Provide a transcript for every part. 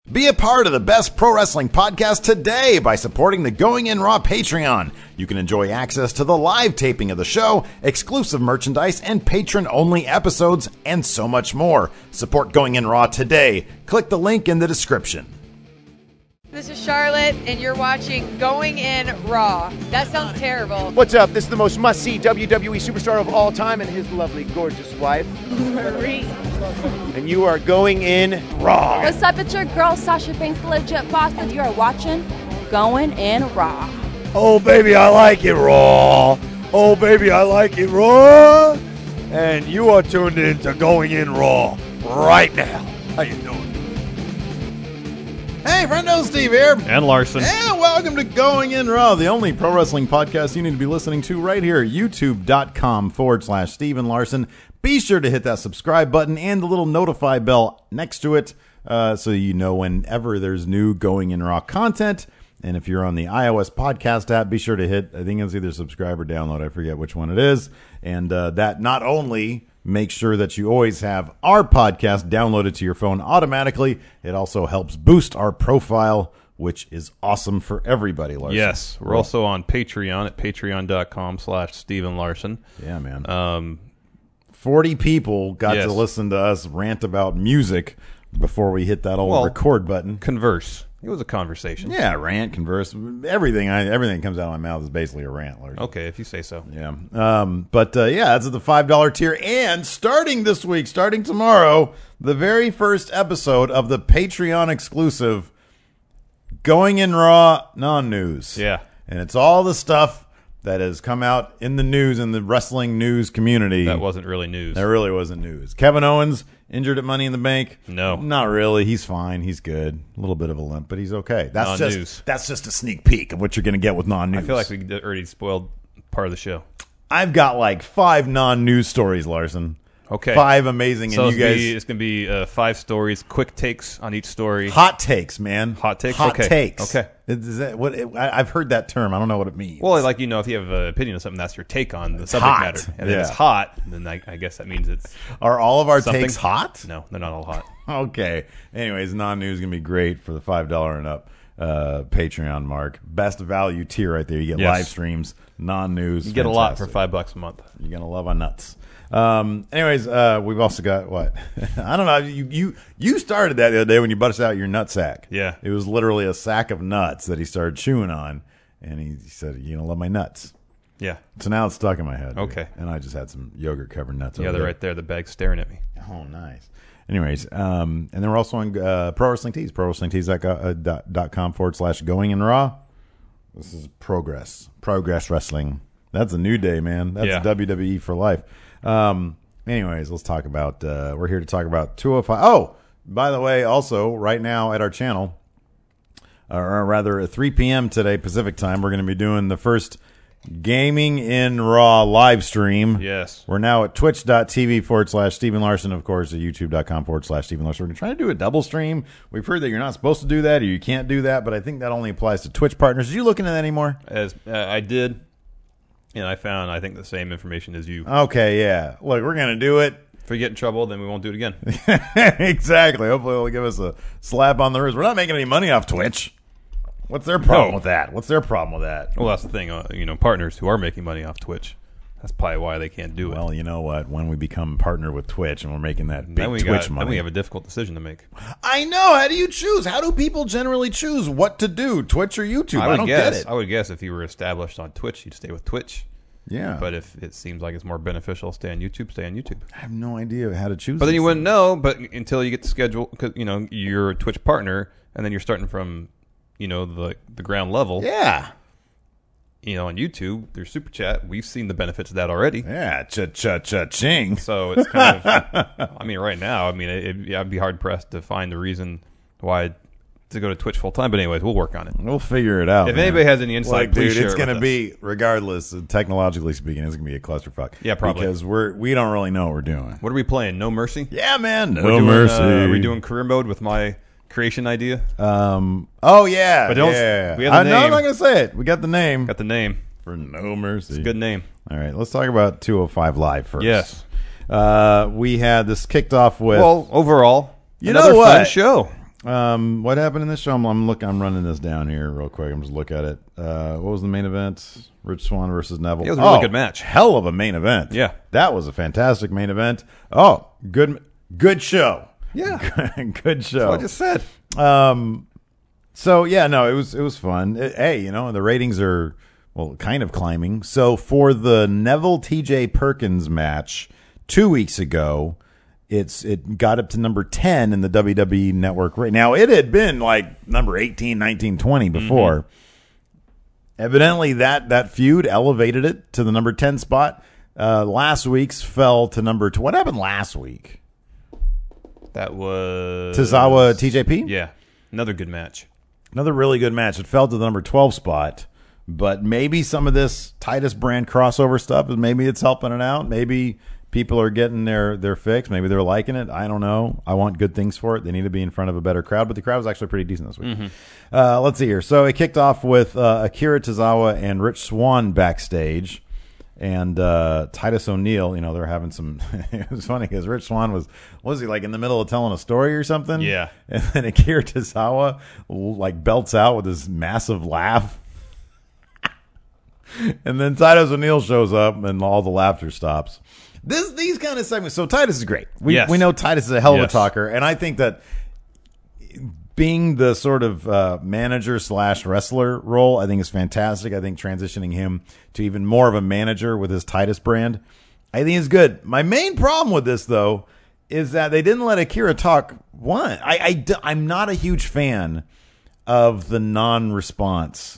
Be a part of the best pro wrestling podcast today by supporting the Going In Raw Patreon. You can enjoy access to the live taping of the show, exclusive merchandise, and patron-only episodes, and so much more. Support Going In Raw today. Click the link in the description. This is Charlotte, and you're watching Going In Raw. That sounds terrible. What's up? This is the most must-see WWE superstar of all time and his lovely, gorgeous wife, Marie. and you are going in Raw. What's up? It's your girl, Sasha Banks, the legit boss, and you are watching Going In Raw. Oh, baby, I like it raw. Oh, baby, I like it raw. And you are tuned in to Going In Raw right now. How you doing? Hey, friendo, Steve here. And Larson. And welcome to Going In Raw, the only pro wrestling podcast you need to be listening to right here at youtube.com/Steven Larson. Be sure to hit that subscribe button and the little notify bell next to it so you know whenever there's new Going In Raw content. And if you're on the iOS podcast app, be sure to hit, I think it's either subscribe or download. I forget which one it is. And that not only makes sure that you always have our podcast downloaded to your phone automatically, it also helps boost our profile, which is awesome for everybody, Larson. Yes. We're also on Patreon at patreon.com/Steven Larson. Yeah, man. 40 people got to listen to us rant about music before we hit that old record button. Converse. It was a conversation. Yeah, rant, converse, everything that comes out of my mouth is basically a rant, Larry. Okay, if you say so. Yeah. That's at the $5 tier. And starting tomorrow, the very first episode of the Patreon exclusive Going In Raw non-news. Yeah. And it's all the stuff that has come out in the news, in the wrestling news community. That wasn't really news. That really wasn't news. Kevin Owens injured at Money in the Bank. No. Not really. He's fine. He's good. A little bit of a limp, but he's okay. That's non-news. That's just a sneak peek of what you're going to get with non-news. I feel like we already spoiled part of the show. I've got like 5 non-news stories, Larson. Okay. 5 amazing. So and you guys, it's going to be 5 stories, quick takes on each story. hot takes, man. Hot takes? Hot Okay. takes. Okay. Is that what I've heard that term. I don't know what it means. Well, if you have an opinion on something, that's your take on the subject hot. matter. And if Yeah. it's hot, then I guess that means it's Are all of our something. takes hot? No, they're not all hot. Okay. Anyways, non-news is going to be great for the $5 and up Patreon mark. Best value tier right there. You get live streams, non-news. You get a lot for $5 a month. You're going to love our nuts. Anyways, we've also got what? I don't know. You started that the other day when you busted out your nut sack. Yeah. It was literally a sack of nuts that he started chewing on, and he said, "You're going to love my nuts." Yeah. So now it's stuck in my head. Okay. And I just had some yogurt-covered nuts Yeah, over they're there. right there. The bag's staring at me. Oh, nice. Anyways, and then we're also on Pro Wrestling Tees, prowrestlingtees.com/Going In Raw. This is Progress Wrestling. That's a new day, man. That's WWE for life. Anyways, let's talk about, we're here to talk about 205. Oh, by the way, also right now at our channel, or rather at 3 p.m. today Pacific time, we're going to be doing the first Gaming in Raw live stream. Yes. We're now at twitch.tv/Steven Larson, of course, at youtube.com/Steven Larson. We're going to try to do a double stream. We've heard that you're not supposed to do that or you can't do that, but I think that only applies to Twitch partners. Are you looking at that anymore? As I did, and I found, I think, the same information as you. Okay, yeah. Look, we're going to do it. If we get in trouble, then we won't do it again. Exactly. Hopefully they'll give us a slap on the wrist. We're not making any money off Twitch. What's their problem with that? What's their problem with that? Well, that's the thing. Partners who are making money off Twitch, that's probably why they can't do it. Well, you know what? When we become partner with Twitch and we're making that big Twitch money. Then we have a difficult decision to make. I know. How do you choose? How do people generally choose what to do? Twitch or YouTube? I don't get it. I would guess if you were established on Twitch, you'd stay with Twitch. Yeah. But if it seems like it's more beneficial, stay on YouTube, stay on YouTube. I have no idea how to choose. But then you wouldn't know, but until you get the schedule, because you're a Twitch partner, and then you're starting from the ground level. Yeah. On YouTube, there's Super Chat. We've seen the benefits of that already. Yeah, cha-cha-cha-ching. So it's kind of, right now, I'd be hard-pressed to find the reason why to go to Twitch full-time. But anyways, we'll work on it. We'll figure it out. If anybody has any insight, please share it's it going to with be, regardless, technologically speaking, it's going to be a clusterfuck. Yeah, probably. Because we don't really know what we're doing. What are we playing? No Mercy? Yeah, man. No Mercy. Are we doing career mode with my creation idea? Oh, yeah. But we have the name. No, I'm not going to say it. We got the name. Got the name. For No Mercy. It's a good name. All right, let's talk about 205 Live first. Yes. We had this kicked off with... Well, overall, you another know what? fun show. What happened in this show? I'm running this down here real quick. I'm just looking at it. What was the main event? Rich Swann versus Neville. It was a really good match. Hell of a main event. Yeah. That was a fantastic main event. Oh, good show. Yeah. Good show. That's what I just said. So yeah, no, it was fun. Hey, the ratings are kind of climbing. So for the Neville TJ Perkins match 2 weeks ago, it got up to number 10 in the WWE Network. Right now, it had been like number 18, 19, 20 before. Mm-hmm. Evidently, that feud elevated it to the number 10 spot. Last week's fell to number 2. What happened last week? That was Tozawa TJP? Yeah. Another good match. Another really good match. It fell to the number 12 spot. But maybe some of this Titus brand crossover stuff, maybe it's helping it out. Maybe people are getting their fix. Maybe they're liking it. I don't know. I want good things for it. They need to be in front of a better crowd. But the crowd was actually pretty decent this week. Mm-hmm. Let's see here. So it kicked off with Akira Tozawa and Rich Swann backstage. And Titus O'Neil, they're having some. It was funny because Rich Swann was he like in the middle of telling a story or something? Yeah. And then Akira Tozawa like belts out with this massive laugh, and then Titus O'Neil shows up and all the laughter stops. These kind of segments. So Titus is great. We know Titus is a hell of a talker, and I think that being the sort of manager / wrestler role, I think is fantastic. I think transitioning him to even more of a manager with his Titus brand, I think is good. My main problem with this, though, is that they didn't let Akira talk. One, I'm not a huge fan of the non-response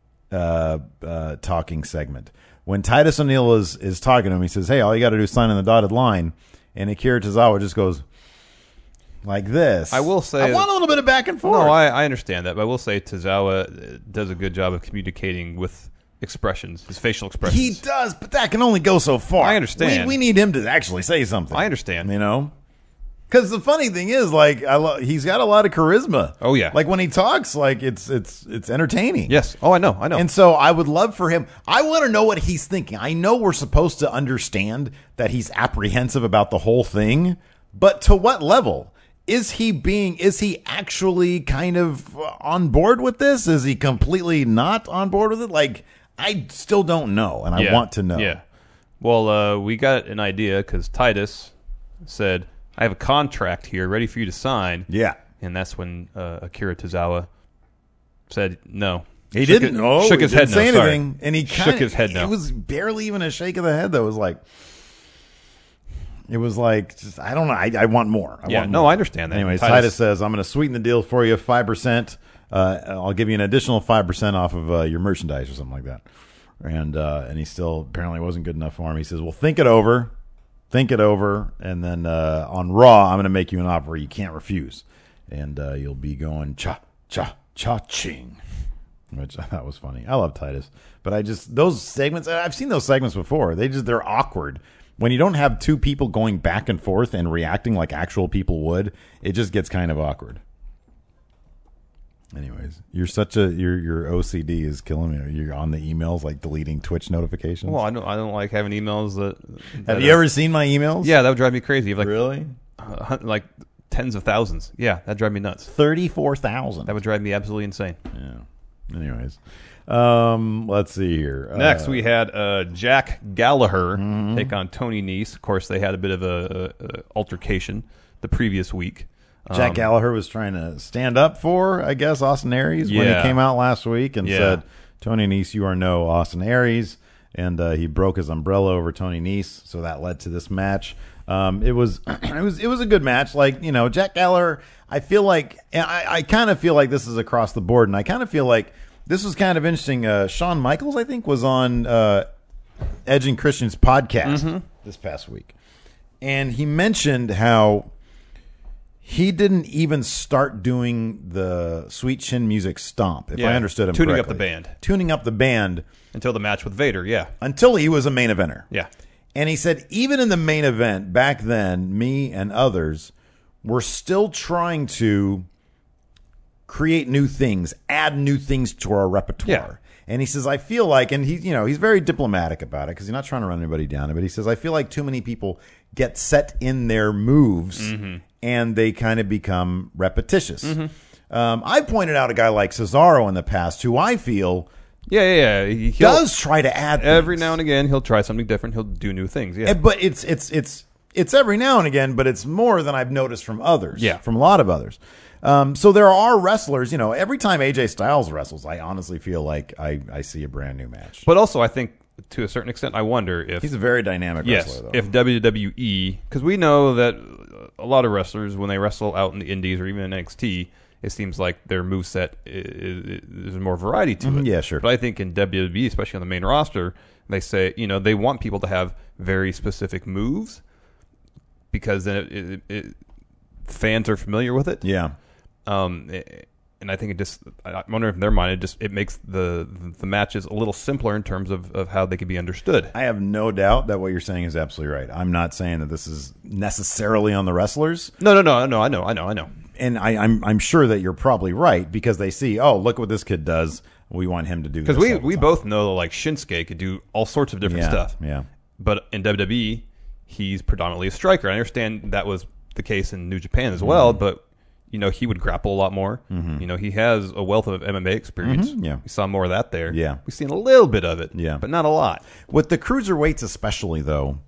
talking segment. When Titus O'Neil is talking to him, he says, "Hey, all you got to do is sign on the dotted line," and Akira Tozawa just goes like this. I will say, I want a little bit of back and forth. No, I understand that, but I will say Tozawa does a good job of communicating with expressions, his facial expressions. He does, but that can only go so far. I understand. We need him to actually say something. I understand. Because the funny thing is, like, he's got a lot of charisma. Oh yeah, like when he talks, like it's entertaining. Yes. Oh, I know. And so I would love for him. I want to know what he's thinking. I know we're supposed to understand that he's apprehensive about the whole thing, but to what level? Is he actually kind of on board with this? Is he completely not on board with it? Like, I still don't know, and I want to know. Yeah. Well, we got an idea because Titus said, "I have a contract here ready for you to sign." Yeah. And that's when Akira Tozawa said no. He didn't know. Shook his head no. Say Sorry. anything, and he shook his head no. It was barely even a shake of the head. That was like. It was like, just, I don't know. I want more. I understand that. Anyways, Titus says, "I'm going to sweeten the deal for you, 5%. I'll give you an additional 5% off of your merchandise or something like that." And he still apparently wasn't good enough for him. He says, "Well, think it over, and then on Raw, I'm going to make you an offer you can't refuse, and you'll be going cha-ching." Which I thought was funny. I love Titus, but those segments. I've seen those segments before. They're awkward. When you don't have two people going back and forth and reacting like actual people would, it just gets kind of awkward. Anyways, your OCD is killing me. You're on the emails, like deleting Twitch notifications. Well, I don't like having emails that have you ever seen my emails? Yeah, that would drive me crazy. Really? Like tens of thousands. Yeah, that'd drive me nuts. 34,000. That would drive me absolutely insane. Yeah. Anyways. Let's see here. Next, we had Jack Gallagher take on Tony Nese. Of course, they had a bit of a altercation the previous week. Jack Gallagher was trying to stand up for, I guess, Austin Aries when he came out last week and said, "Tony Nese, you are no Austin Aries," and he broke his umbrella over Tony Nese, so that led to this match. It was a good match. Like, Jack Gallagher. I feel like I kind of feel like this is across the board, and I kind of feel like. This was kind of interesting. Shawn Michaels, I think, was on Edge and Christian's podcast this past week. And he mentioned how he didn't even start doing the Sweet Chin Music Stomp, if I understood him correctly. Tuning up the band. Until the match with Vader, yeah. Until he was a main eventer. Yeah. And he said even in the main event, back then, me and others were still trying to create new things, add new things to our repertoire. Yeah. And he says, I feel like, and he's very diplomatic about it because he's not trying to run anybody down, but he says, I feel like too many people get set in their moves and they kind of become repetitious. I've pointed out a guy like Cesaro in the past who I feel He does try to add every things. now and again. He'll try something different. He'll do new things. Yeah, But it's every now and again, but it's more than I've noticed from others. Yeah. From a lot of others. So there are wrestlers, every time AJ Styles wrestles, I honestly feel like I see a brand new match. but also I think to a certain extent, I wonder if He's a very dynamic wrestler, though. if WWE, because we know that a lot of wrestlers when they wrestle out in the Indies or even in NXT, it seems like their moveset there's more variety to it. Yeah, sure. But I think in WWE, especially on the main roster, they say they want people to have very specific moves because then fans are familiar with it. Yeah. And I think I wonder if in their mind it makes the matches a little simpler in terms of how they can be understood. I have no doubt that what you're saying is absolutely right. I'm not saying that this is necessarily on the wrestlers. No. I know. And I'm sure that you're probably right because they see, oh, look what this kid does. We want him to do this. Because all the we time. both know like Shinsuke could do all sorts of different stuff. Yeah. But in WWE, he's predominantly a striker. I understand that was the case in New Japan as well, but he would grapple a lot more. He has a wealth of MMA experience. Yeah. We saw more of that there. Yeah. We've seen a little bit of it. Yeah. But not a lot. With the cruiserweights especially, though,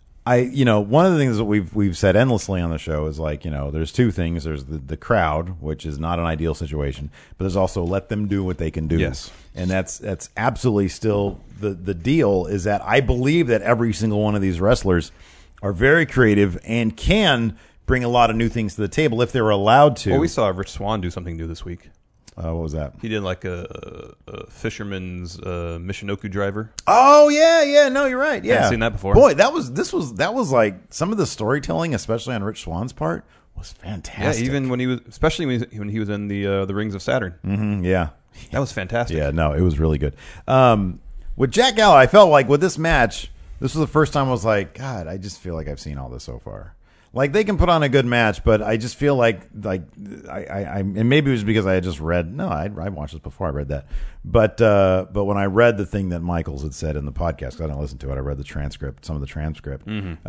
one of the things that we've said endlessly on the show is like, there's two things. There's the crowd, which is not an ideal situation, but there's also let them do what they can do. Yes. And that's absolutely still the deal is that I believe that every single one of these wrestlers are very creative and can bring a lot of new things to the table if they're allowed to. Well, we saw Rich Swann do something new this week. What was that? He did like a fisherman's Michinoku driver. Oh yeah, no, you're right. Yeah, Hadn't seen that before. Boy, that was like some of the storytelling, especially on Rich Swann's part, was Yeah, fantastic. even when he was, especially when he was in the Rings of Saturn. Yeah, That was fantastic. yeah, no, it was really good. With Jack Gallagher, I felt like with this match, this was the first time I was like, God, I just feel like I've seen all this so far. Like they can put on a good match, but I just feel like I and maybe it was because I had just read. No, I watched this before I read that. But when I read the thing that Michaels had said in the podcast, 'cause I didn't listen to it. I read the transcript, some of the transcript.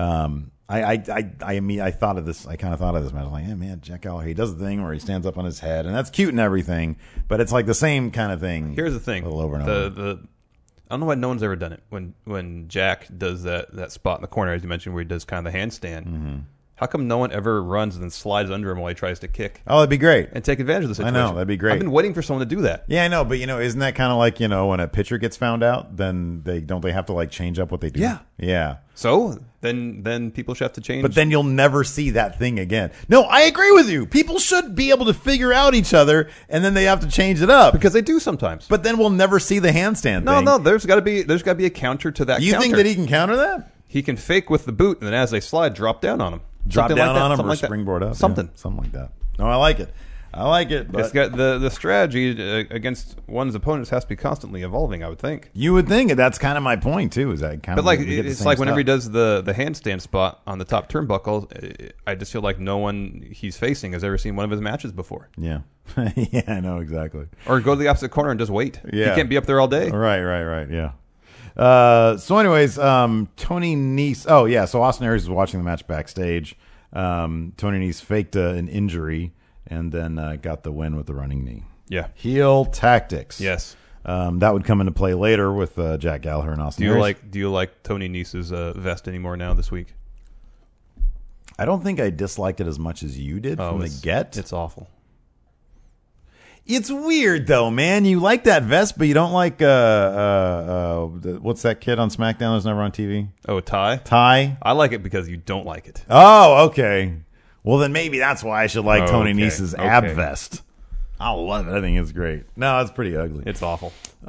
I thought of this. I kind of thought of this match. I was like, yeah, man, Jack Gallagher, he does the thing where he stands up on his head, and that's cute and everything. But it's like the same kind of thing. Here's the thing. a little over and over. I don't know why no one's ever done it. When Jack does that spot in the corner, as you mentioned, where he does kind of the handstand. How come no one ever runs and then slides under him while he tries to kick Oh, that'd be great. and take advantage of the situation? I know, that'd be great. I've been waiting for someone to do that. Yeah, I know, but isn't that kind of like when a pitcher gets found out, then they have to like change up what they do? Yeah. yeah. So then people should have to change. But then you'll never see that thing again. No, I agree with you. People should be able to figure out each other, and then they have to change it up. because they do sometimes. But then we'll never see the handstand thing. No, there's got to be a counter to that. You counter. think that he can counter that? He can fake with the boot, and then as they slide, drop down on him. Drop Something down like that. on him Something or like that. springboard up? Something. Yeah, something like that. No, I like it. But It's got the strategy against one's opponents has to be constantly evolving. I would think. you would think that's kind of my point too. Is that kind But of like we get the it's same like whenever he stuff. does the handstand spot on the top turnbuckle, I just feel like no one he's facing has ever seen one of his matches before. Yeah, yeah, I know exactly. Or go to the opposite corner and just wait. Yeah. He can't be up there all day. Right. Yeah. So, anyways, Tony Nese. Oh, yeah. So Austin Aries was watching the match backstage. Tony Nese faked an injury and then got the win with the running knee. Yeah. Heel tactics. Yes. That would come into play later with Jack Gallagher and Austin Aries. Do you like Tony Nese's vest anymore now this week? I don't think I disliked it as much as you did from the get. It's awful. It's weird though, man. You like that vest, but you don't like what's that kid on SmackDown that's never on TV? Oh, Ty? Ty. I like it because you don't like it. Oh, okay. Well, then maybe that's why I should like Tony Okay, Nese's ab okay. vest. I love it. I think it's great. No, it's pretty ugly. It's awful.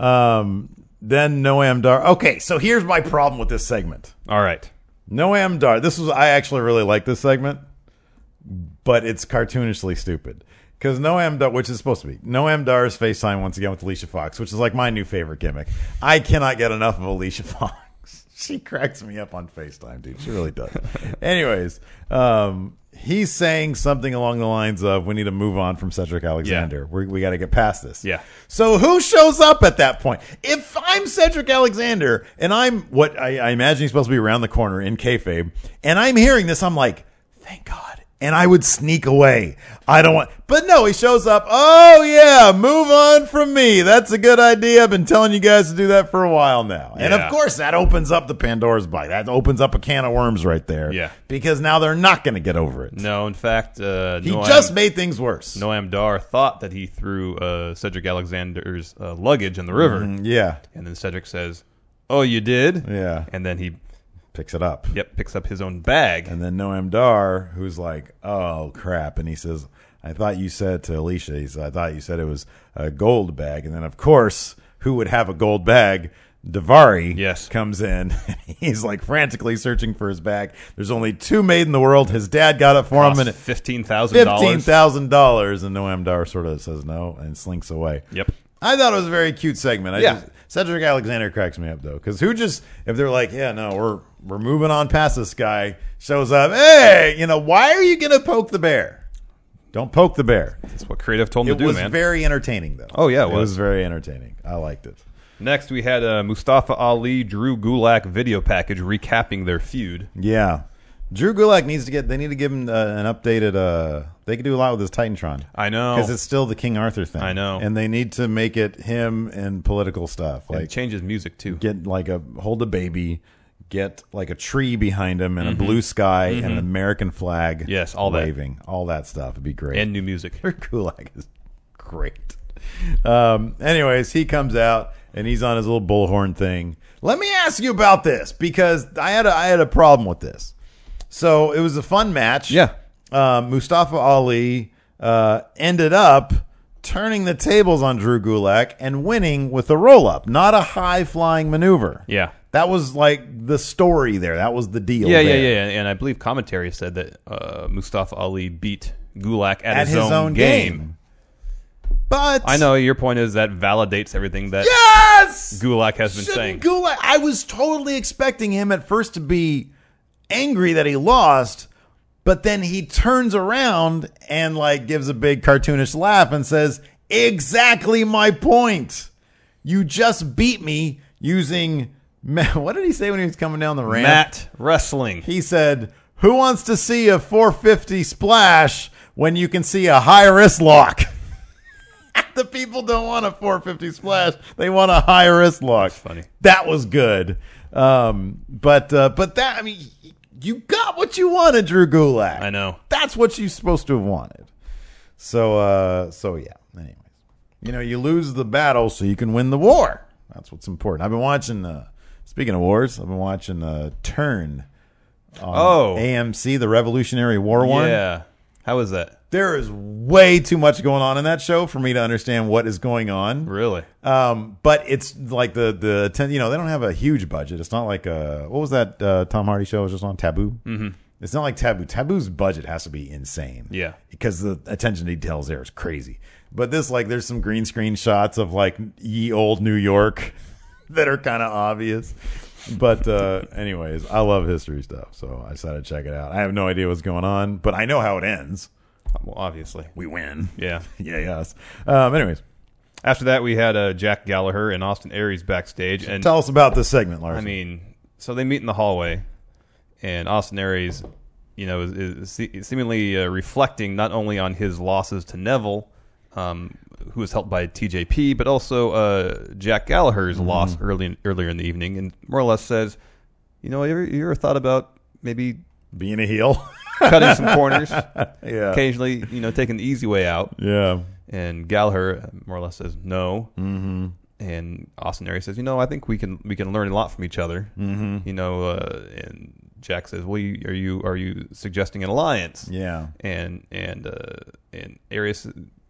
Then Noam Dar. Okay, so here's my problem with this segment. All right. Noam Dar. I actually really like this segment, but it's cartoonishly stupid. Because Noam Dar, which is supposed to be, Noam Dar's FaceTime once again with Alicia Fox, which is like my new favorite gimmick. I cannot get enough of Alicia Fox. She cracks me up on FaceTime, dude. She really does. Anyways, he's saying something along the lines of, we need to move on from Cedric Alexander. Yeah. We got to get past this. Yeah. So who shows up at that point? If I'm Cedric Alexander and I'm what I imagine he's supposed to be around the corner in kayfabe, and I'm hearing this, I'm like, thank God. and I would sneak away. I don't want, but no, he shows up. Oh yeah, move on from me. That's a good idea. I've been telling you guys to do that for a while now. And Yeah. of course that opens up the Pandora's box. That opens up a can of worms right there. Yeah. Because now they're not going to get over it. No, in fact, He just made things worse. Noam Dar thought that he threw Cedric Alexander's luggage in the river. Yeah. And then Cedric says, "Oh, you did?" Yeah. And then he, Picks it up. picks up his own bag. And then Noam Dar, who's like, oh, crap. And he says, I thought you said to Alicia, he said, I thought you said it was a gold bag. And then, of course, who would have a gold bag? Davari Yes. comes in. He's like frantically searching for his bag. There's only 2 made in the world. His dad got it for him. And $15,000. $15,000. And Noam Dar sort of says no and slinks away. Yep. I thought it was a very cute segment. Yeah. Cedric Alexander cracks me up though, because if they're like, yeah, no, we're moving on past this guy, shows up, hey, why are you gonna poke the bear? Don't poke the bear. That's what creative told him It to do, was man. very entertaining though. Oh, yeah, it it was. was very entertaining. I liked it. Next, we had Mustafa Ali, Drew Gulak video package recapping their feud. Yeah, Drew Gulak they need to give him an updated. They could do a lot with his Titantron. I know. Because it's still the King Arthur thing. I know. And they need to make it him and political stuff. And Like changes music, too. get hold a baby, get like a tree behind him and a blue sky and an American flag. Yes, all that. waving, all that stuff would be great. And new music. Kulak is great. Anyways, he comes out and he's on his little bullhorn thing. Let me ask you about this because I had a problem with this. So it was a fun match. Yeah. Mustafa Ali ended up turning the tables on Drew Gulak and winning with a roll-up, not a high-flying maneuver. Yeah. That was like the story there. That was the deal Yeah. there. And I believe commentary said that Mustafa Ali beat Gulak at His own game. But I know your point is that validates everything that yes! Gulak has been Shouldn't saying. Gulak, I was totally expecting him at first to be angry that he lost, but then he turns around and like gives a big cartoonish laugh and says, exactly my point. You just beat me using, what did he say when he was coming down the ramp? Matt Wrestling. He said, who wants to see a 450 splash when you can see a high wrist lock? The people don't want a 450 splash. They want a high wrist lock. That's funny. That was good. But that, I mean, you got what you wanted, Drew Gulak. I know. That's what you're supposed to have wanted. So yeah. Anyways, you lose the battle so you can win the war. That's what's important. I've been watching, speaking of wars, I've been watching Turn on AMC, the Revolutionary War one. Yeah. How is that? There is way too much going on in that show for me to understand what is going on. Really? But it's like the they don't have a huge budget. It's not like what was that Tom Hardy show was just on Taboo? Mm-hmm. It's not like Taboo. Taboo's budget has to be insane. Yeah. Because the attention to details there is crazy. But this, like, there's some green screen shots of like ye old New York that are kind of obvious. But anyways, I love history stuff, so I decided to check it out. I have no idea what's going on, but I know how it ends. Well, obviously. We win. Yeah. Yeah, yes. Anyways, After that, we had Jack Gallagher and Austin Aries backstage. And tell us about this segment, Larson. I mean, so they meet in the hallway, and Austin Aries, is seemingly reflecting not only on his losses to Neville, who was helped by TJP, but also Jack Gallagher's loss earlier in the evening, and more or less says, you ever thought about maybe being a heel, cutting some corners, yeah, occasionally, taking the easy way out? yeah. And Gallagher more or less says no. Mm-hmm. And Austin Aries says, I think we can learn a lot from each other. Mm-hmm. And Jack says, well, are you suggesting an alliance? Yeah. And Aries,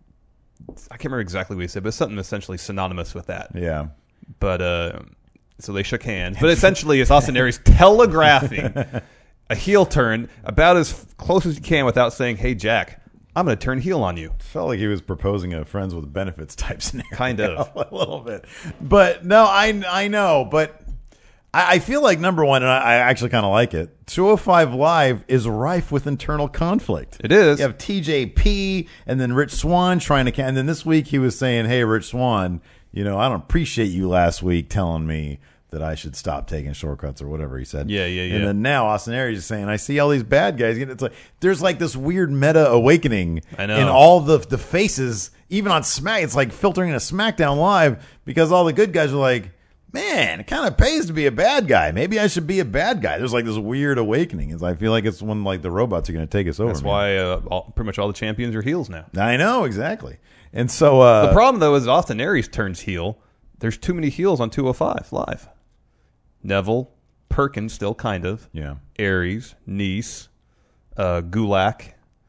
I can't remember exactly what he said, but something essentially synonymous with that. Yeah. But so they shook hands. But essentially, it's Austin Aries telegraphing a heel turn about as close as you can without saying, "Hey, Jack, I'm going to turn heel on you." Felt like he was proposing a friends with benefits type scenario. Kind of. A little bit. But no, I know. But I feel like, number one, and I actually kind of like it, 205 Live is rife with internal conflict. It is. You have TJP and then Rich Swann trying to... And then this week he was saying, hey, Rich Swann, I don't appreciate you last week telling me that I should stop taking shortcuts or whatever he said. Yeah. And then now Austin Aries is saying, I see all these bad guys. It's like there's like this weird meta awakening I know. in all the faces, even on Smack. It's like filtering into SmackDown Live because all the good guys are like, man, it kind of pays to be a bad guy. Maybe I should be a bad guy. There's like this weird awakening. I feel like it's when like the robots are going to take us over. That's man. why pretty much all the champions are heels now. I know, exactly. And so The problem, though, is Austin Aries turns heel. There's too many heels on 205 Live. Neville, Perkins, still kind of. yeah. Aries, Nice, Gulak,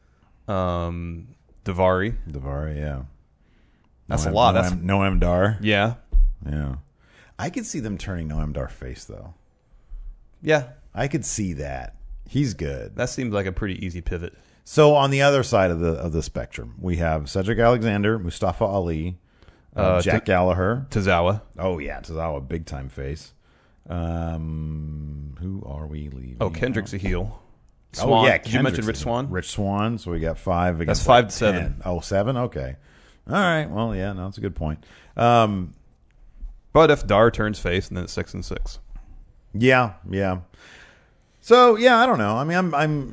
Davari. Davari, yeah. That's a lot. That's Noam Dar. yeah. Yeah. I could see them turning Noam Dar face, though. Yeah. I could see that. He's good. That seems like a pretty easy pivot. So on the other side of the spectrum, we have Cedric Alexander, Mustafa Ali, Jack Gallagher. Tozawa. Oh, yeah. Tozawa, big-time face. Who are we leaving? Oh, Kendrick's a heel. Oh, Swan. yeah. Did you mention Kendrick's Rich Swan? Rich Swan. So we got 5 against That's 5 like to 7. 10. Oh, 7? Okay. All right. Well, yeah, no, that's a good point. But if Dar turns face, and then it's 6 and 6. Yeah. So, yeah, I don't know. I mean, I'm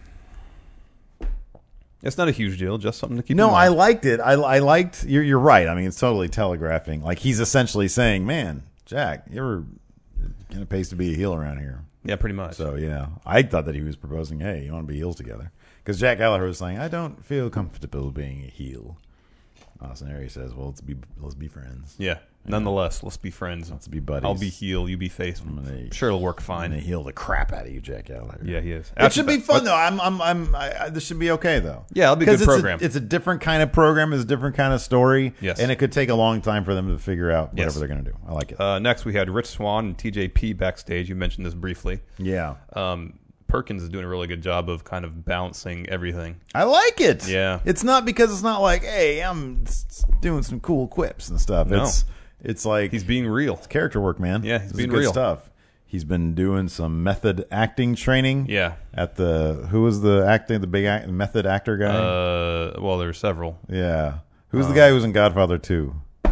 It's not a huge deal, just something to keep in No, mind. I liked it. I liked. You're right. I mean, it's totally telegraphing. Like he's essentially saying, "Man, Jack, you're kind of pays to be a heel around here." Yeah, pretty much. So yeah, I thought that he was proposing, "Hey, you want to be heels together?" Because Jack Gallagher was saying, "I don't feel comfortable being a heel." Austin Aries says, "Well, let's be friends. Yeah. Nonetheless, let's be friends. Let's be buddies. I'll be heel, you be face. I'm sure it'll work I'm gonna fine. heel the crap out of you, Jack Gallagher." Yeah, he is. It should be fun though. This should be okay though. Yeah, it'll be a good 'Cause program. It's a different kind of program. It's a different kind of story. Yes. And it could take a long time for them to figure out whatever Yes. they're going to do. I like it. Next, we had Rich Swan and TJP backstage. You mentioned this briefly. Yeah. Perkins is doing a really good job of kind of balancing everything. I like it. Yeah. It's not because it's not like, hey, I'm doing some cool quips and stuff. No. It's like He's being real. character work, man. Yeah, he's This is being good real. stuff. He's been doing some method acting training. Yeah. At who was the big method actor guy? Well, there are several. Yeah. Who's the guy who was in Godfather 2?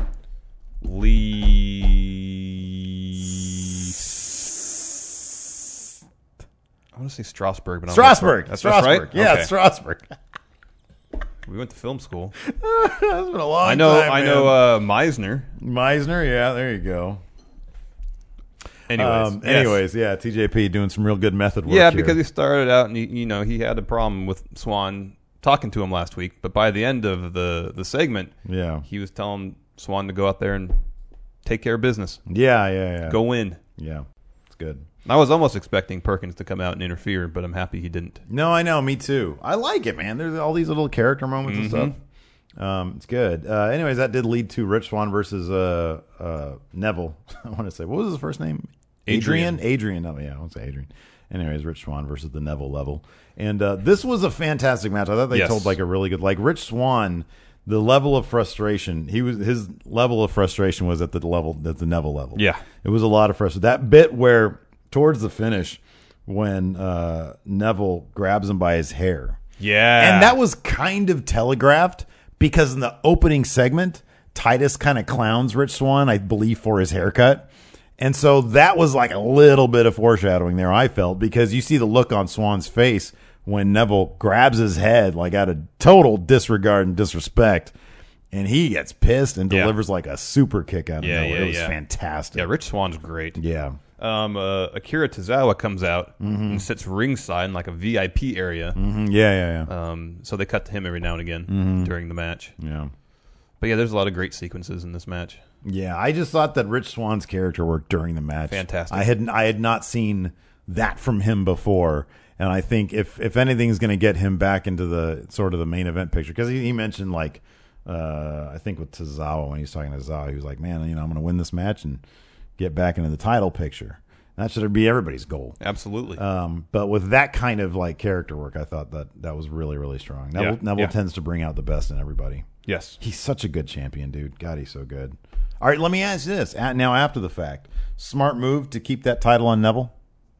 I want to say Strasberg, but Strasberg. That's Strasberg. right. Yeah, Okay. Strasberg. We went to film school. That's been a long I know. time. I man. know. Meisner. Meisner. Yeah, there you go. Anyways. Yes. Anyways, yeah, TJP doing some real good method work. Yeah, here. because he started out and he had a problem with Swan talking to him last week, but by the end of the segment, Yeah. he was telling Swan to go out there and take care of business, Yeah. go win. Yeah, it's good. I was almost expecting Perkins to come out and interfere, but I'm happy he didn't. No, I know. Me too. I like it, man. There's all these little character moments and Mm-hmm. stuff. It's good. Anyways, that did lead to Rich Swann versus Neville. I want to say, what was his first name? Adrian. Adrian. Oh, yeah, I want to say Adrian. Anyways, Rich Swann versus the Neville level. And this was a fantastic match. I thought they Yes. told like a really good, like Rich Swann, the level of frustration, his level of frustration was at the Neville level. Yeah. It was a lot of frustration. That bit where towards the finish when Neville grabs him by his hair. Yeah. And that was kind of telegraphed because in the opening segment, Titus kind of clowns Rich Swann, I believe, for his haircut. And so that was like a little bit of foreshadowing there, I felt, because you see the look on Swann's face when Neville grabs his head, like out of total disregard and disrespect. And he gets pissed and Yeah. delivers like a super kick out of nowhere. yeah, It was yeah. fantastic. Yeah, Rich Swann's great. Yeah. Akira Tozawa comes out and sits ringside in like a VIP area. Mhm. Yeah. So they cut to him every now and again during the match. Yeah. But yeah, there's a lot of great sequences in this match. Yeah, I just thought that Rich Swann's character work during the match, Fantastic. I had not seen that from him before, and I think if anything's going to get him back into the sort of the main event picture, because he mentioned like I think with Tozawa when he was talking to Tozawa, he was like, man, I'm going to win this match and get back into the title picture. That should be everybody's goal. Absolutely. But with that kind of like character work, I thought that was really, really strong. Neville tends to bring out the best in everybody. Yes. He's such a good champion, dude. God, he's so good. All right, let me ask you this. Now, after the fact, smart move to keep that title on Neville?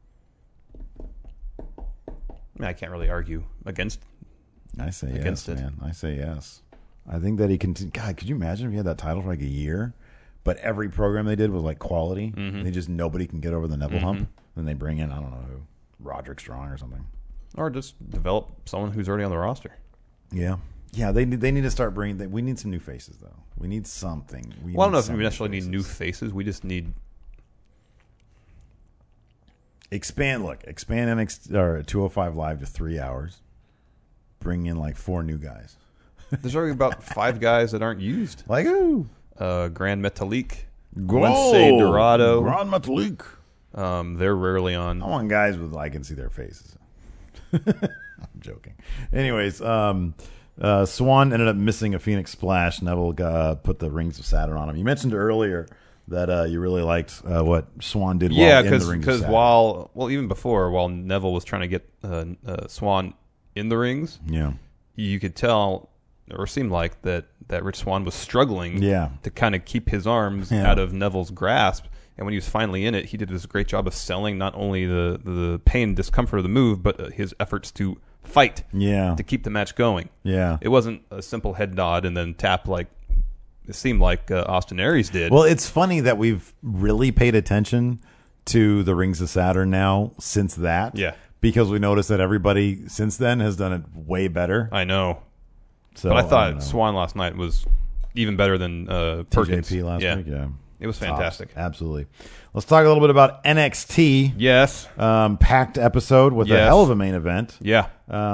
I can't really argue against. I say Against yes, it. man. I say yes. I think that he can. God, could you imagine if he had that title for like a year? but every program they did was like quality. They just nobody can get over the Neville hump. Then they bring in I don't know who, Roderick Strong or something. Or just develop someone who's already on the roster. Yeah. Yeah, they need to start bringing. We need some new faces though. We need something. Well, I don't know if we necessarily need new faces. We just need expand NXT or 205 Live to 3 hours. Bring in like 4 new guys. There's already about 5 guys that aren't used. Like who? Grand Metalik, Lince Dorado. Grand Metalik. They're rarely on. I want guys with I can see their faces. I'm joking. Anyways, Swan ended up missing a Phoenix Splash. Neville put the Rings of Saturn on him. You mentioned earlier that you really liked what Swan did. Yeah, because even before, while Neville was trying to get Swan in the rings, yeah, you could tell or seemed like that Rich Swann was struggling to kind of keep his arms out of Neville's grasp. And when he was finally in it, he did this great job of selling not only the pain and discomfort of the move, but his efforts to fight to keep the match going. Yeah, it wasn't a simple head nod and then tap like it seemed like Austin Aries did. Well, it's funny that we've really paid attention to the Rings of Saturn now since that. Yeah. Because we noticed that everybody since then has done it way better. I know. So, but I thought Swan last night was even better than Perkins. TJP last week, yeah. It was fantastic. Tops. Absolutely. Let's talk a little bit about NXT. Yes. Packed episode with a hell of a main event. Yeah.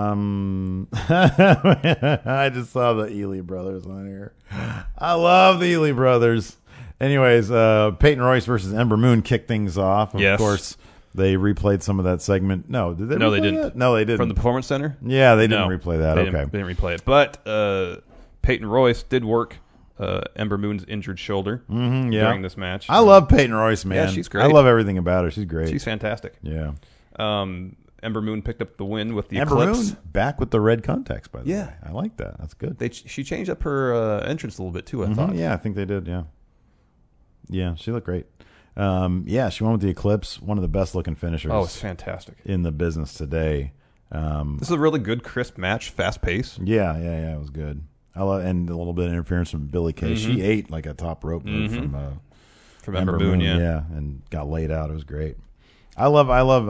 I just saw the Ely brothers on here. I love the Ely brothers. Anyways, Peyton Royce versus Ember Moon kicked things off. Of course, they replayed some of that segment. No, did they? No, they didn't. That? No, they didn't. From the Performance Center? Yeah, they didn't replay that. They didn't replay it. But Peyton Royce did work Ember Moon's injured shoulder during this match. I love Peyton Royce, man. Yeah, she's great. I love everything about her. She's great. She's fantastic. Yeah. Ember Moon picked up the win with the Ember Eclipse. Moon back with the red contacts, by the way. I like that. That's good. She changed up her entrance a little bit, too, I thought. Yeah, I think they did, yeah. Yeah, she looked great. She went with the Eclipse, one of the best-looking finishers. Oh, it's fantastic. In the business today. This is a really good, crisp match, fast pace. Yeah, it was good. And a little bit of interference from Billie Kay. She ate like a top rope move from Ember Moon, yeah, and got laid out. It was great. I love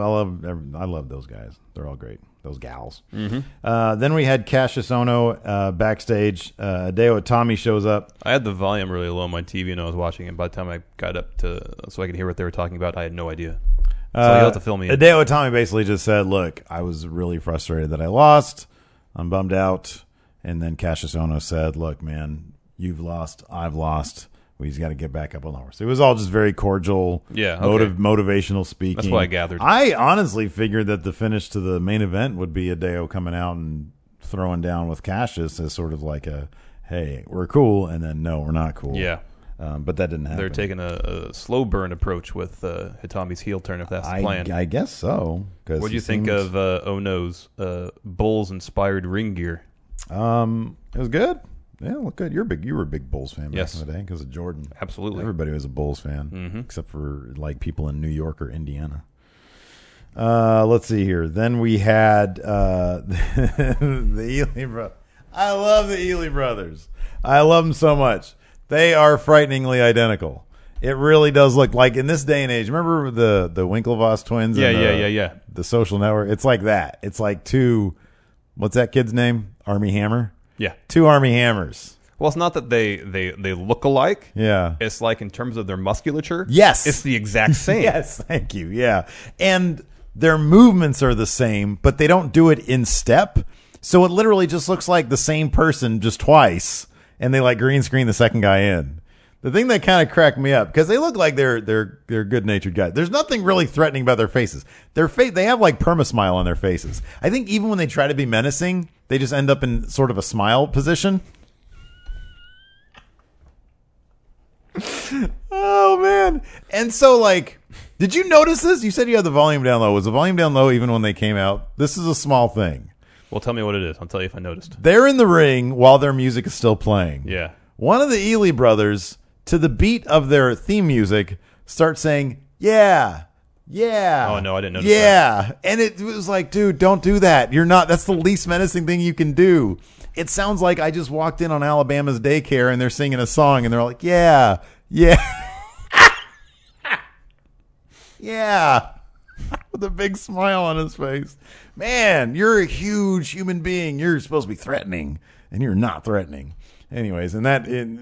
those guys. They're all great. Those gals. Then we had Cassius Ohno backstage. Hideo Itami shows up. I had the volume really low on my TV and I was watching it. By the time I got up so I could hear what they were talking about, I had no idea. So you'll have to fill me in. Hideo Itami basically just said, "Look, I was really frustrated that I lost. I'm bummed out." And then Cassius Ohno said, "Look, man, you've lost. I've lost. We just got to get back up on the horse." It was all just very cordial, motivational speaking. That's what I gathered. I honestly figured that the finish to the main event would be Hideo coming out and throwing down with Cassius as sort of like a, "Hey, we're cool," and then, "No, we're not cool." Yeah. But that didn't happen. They're taking a slow burn approach with Hitami's heel turn, if that's the plan. I guess so. What do you think of Ohno's Bulls-inspired ring gear? It was good. Yeah, look good. You were a big Bulls fan back in the day because of Jordan. Absolutely. Everybody was a Bulls fan, except for like people in New York or Indiana. Let's see here. Then we had the Ely brothers. I love the Ely brothers. I love them so much. They are frighteningly identical. It really does look like in this day and age. Remember the Winklevoss twins? Yeah. The Social Network. It's like that. It's like two. What's that kid's name? Army Hammer. Yeah, 2 Army Hammers. Well, it's not that they look alike. Yeah, it's like in terms of their musculature. Yes, it's the exact same. Yes, thank you. Yeah, and their movements are the same, but they don't do it in step. So it literally just looks like the same person just twice, and they like green screen the second guy in. The thing that kind of cracked me up because they look like they're good natured guys. There's nothing really threatening about their faces. They have like perma-smile on their faces. I think even when they try to be menacing, they just end up in sort of a smile position. Oh man! And so like, did you notice this? You said you had the volume down low. Was the volume down low even when they came out? This is a small thing. Well, tell me what it is. I'll tell you if I noticed. They're in the ring while their music is still playing. Yeah. One of the Ely brothers, to the beat of their theme music, starts saying, "Yeah, yeah." Oh no, I didn't notice that. Yeah, and it was like, dude, don't do that. You're not. That's the least menacing thing you can do. It sounds like I just walked in on Alabama's daycare and they're singing a song and they're like, "Yeah, Yeah. Yeah. With a big smile on his face. Man, you're a huge human being. You're supposed to be threatening, and you're not threatening. Anyways, and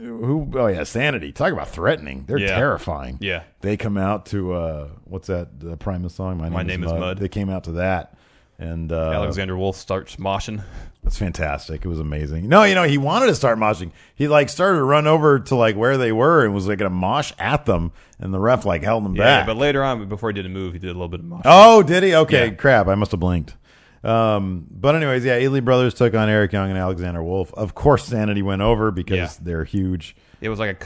Sanity. Talk about threatening. They're terrifying. Yeah. They come out to, what's that, the Primus song? My Name is Mud. They came out to that. And Alexander Wolf starts moshing. That's fantastic. It was amazing. No, he wanted to start moshing. He started to run over to where they were and was going to mosh at them, and the ref held him back. But later on, before he did a move, he did a little bit of moshing. Oh, did he? Okay, Yeah. crap. I must have blinked. But anyways, Ely Brothers took on Eric Young and Alexander Wolf. Of course, Sanity went over because they're huge. It was like a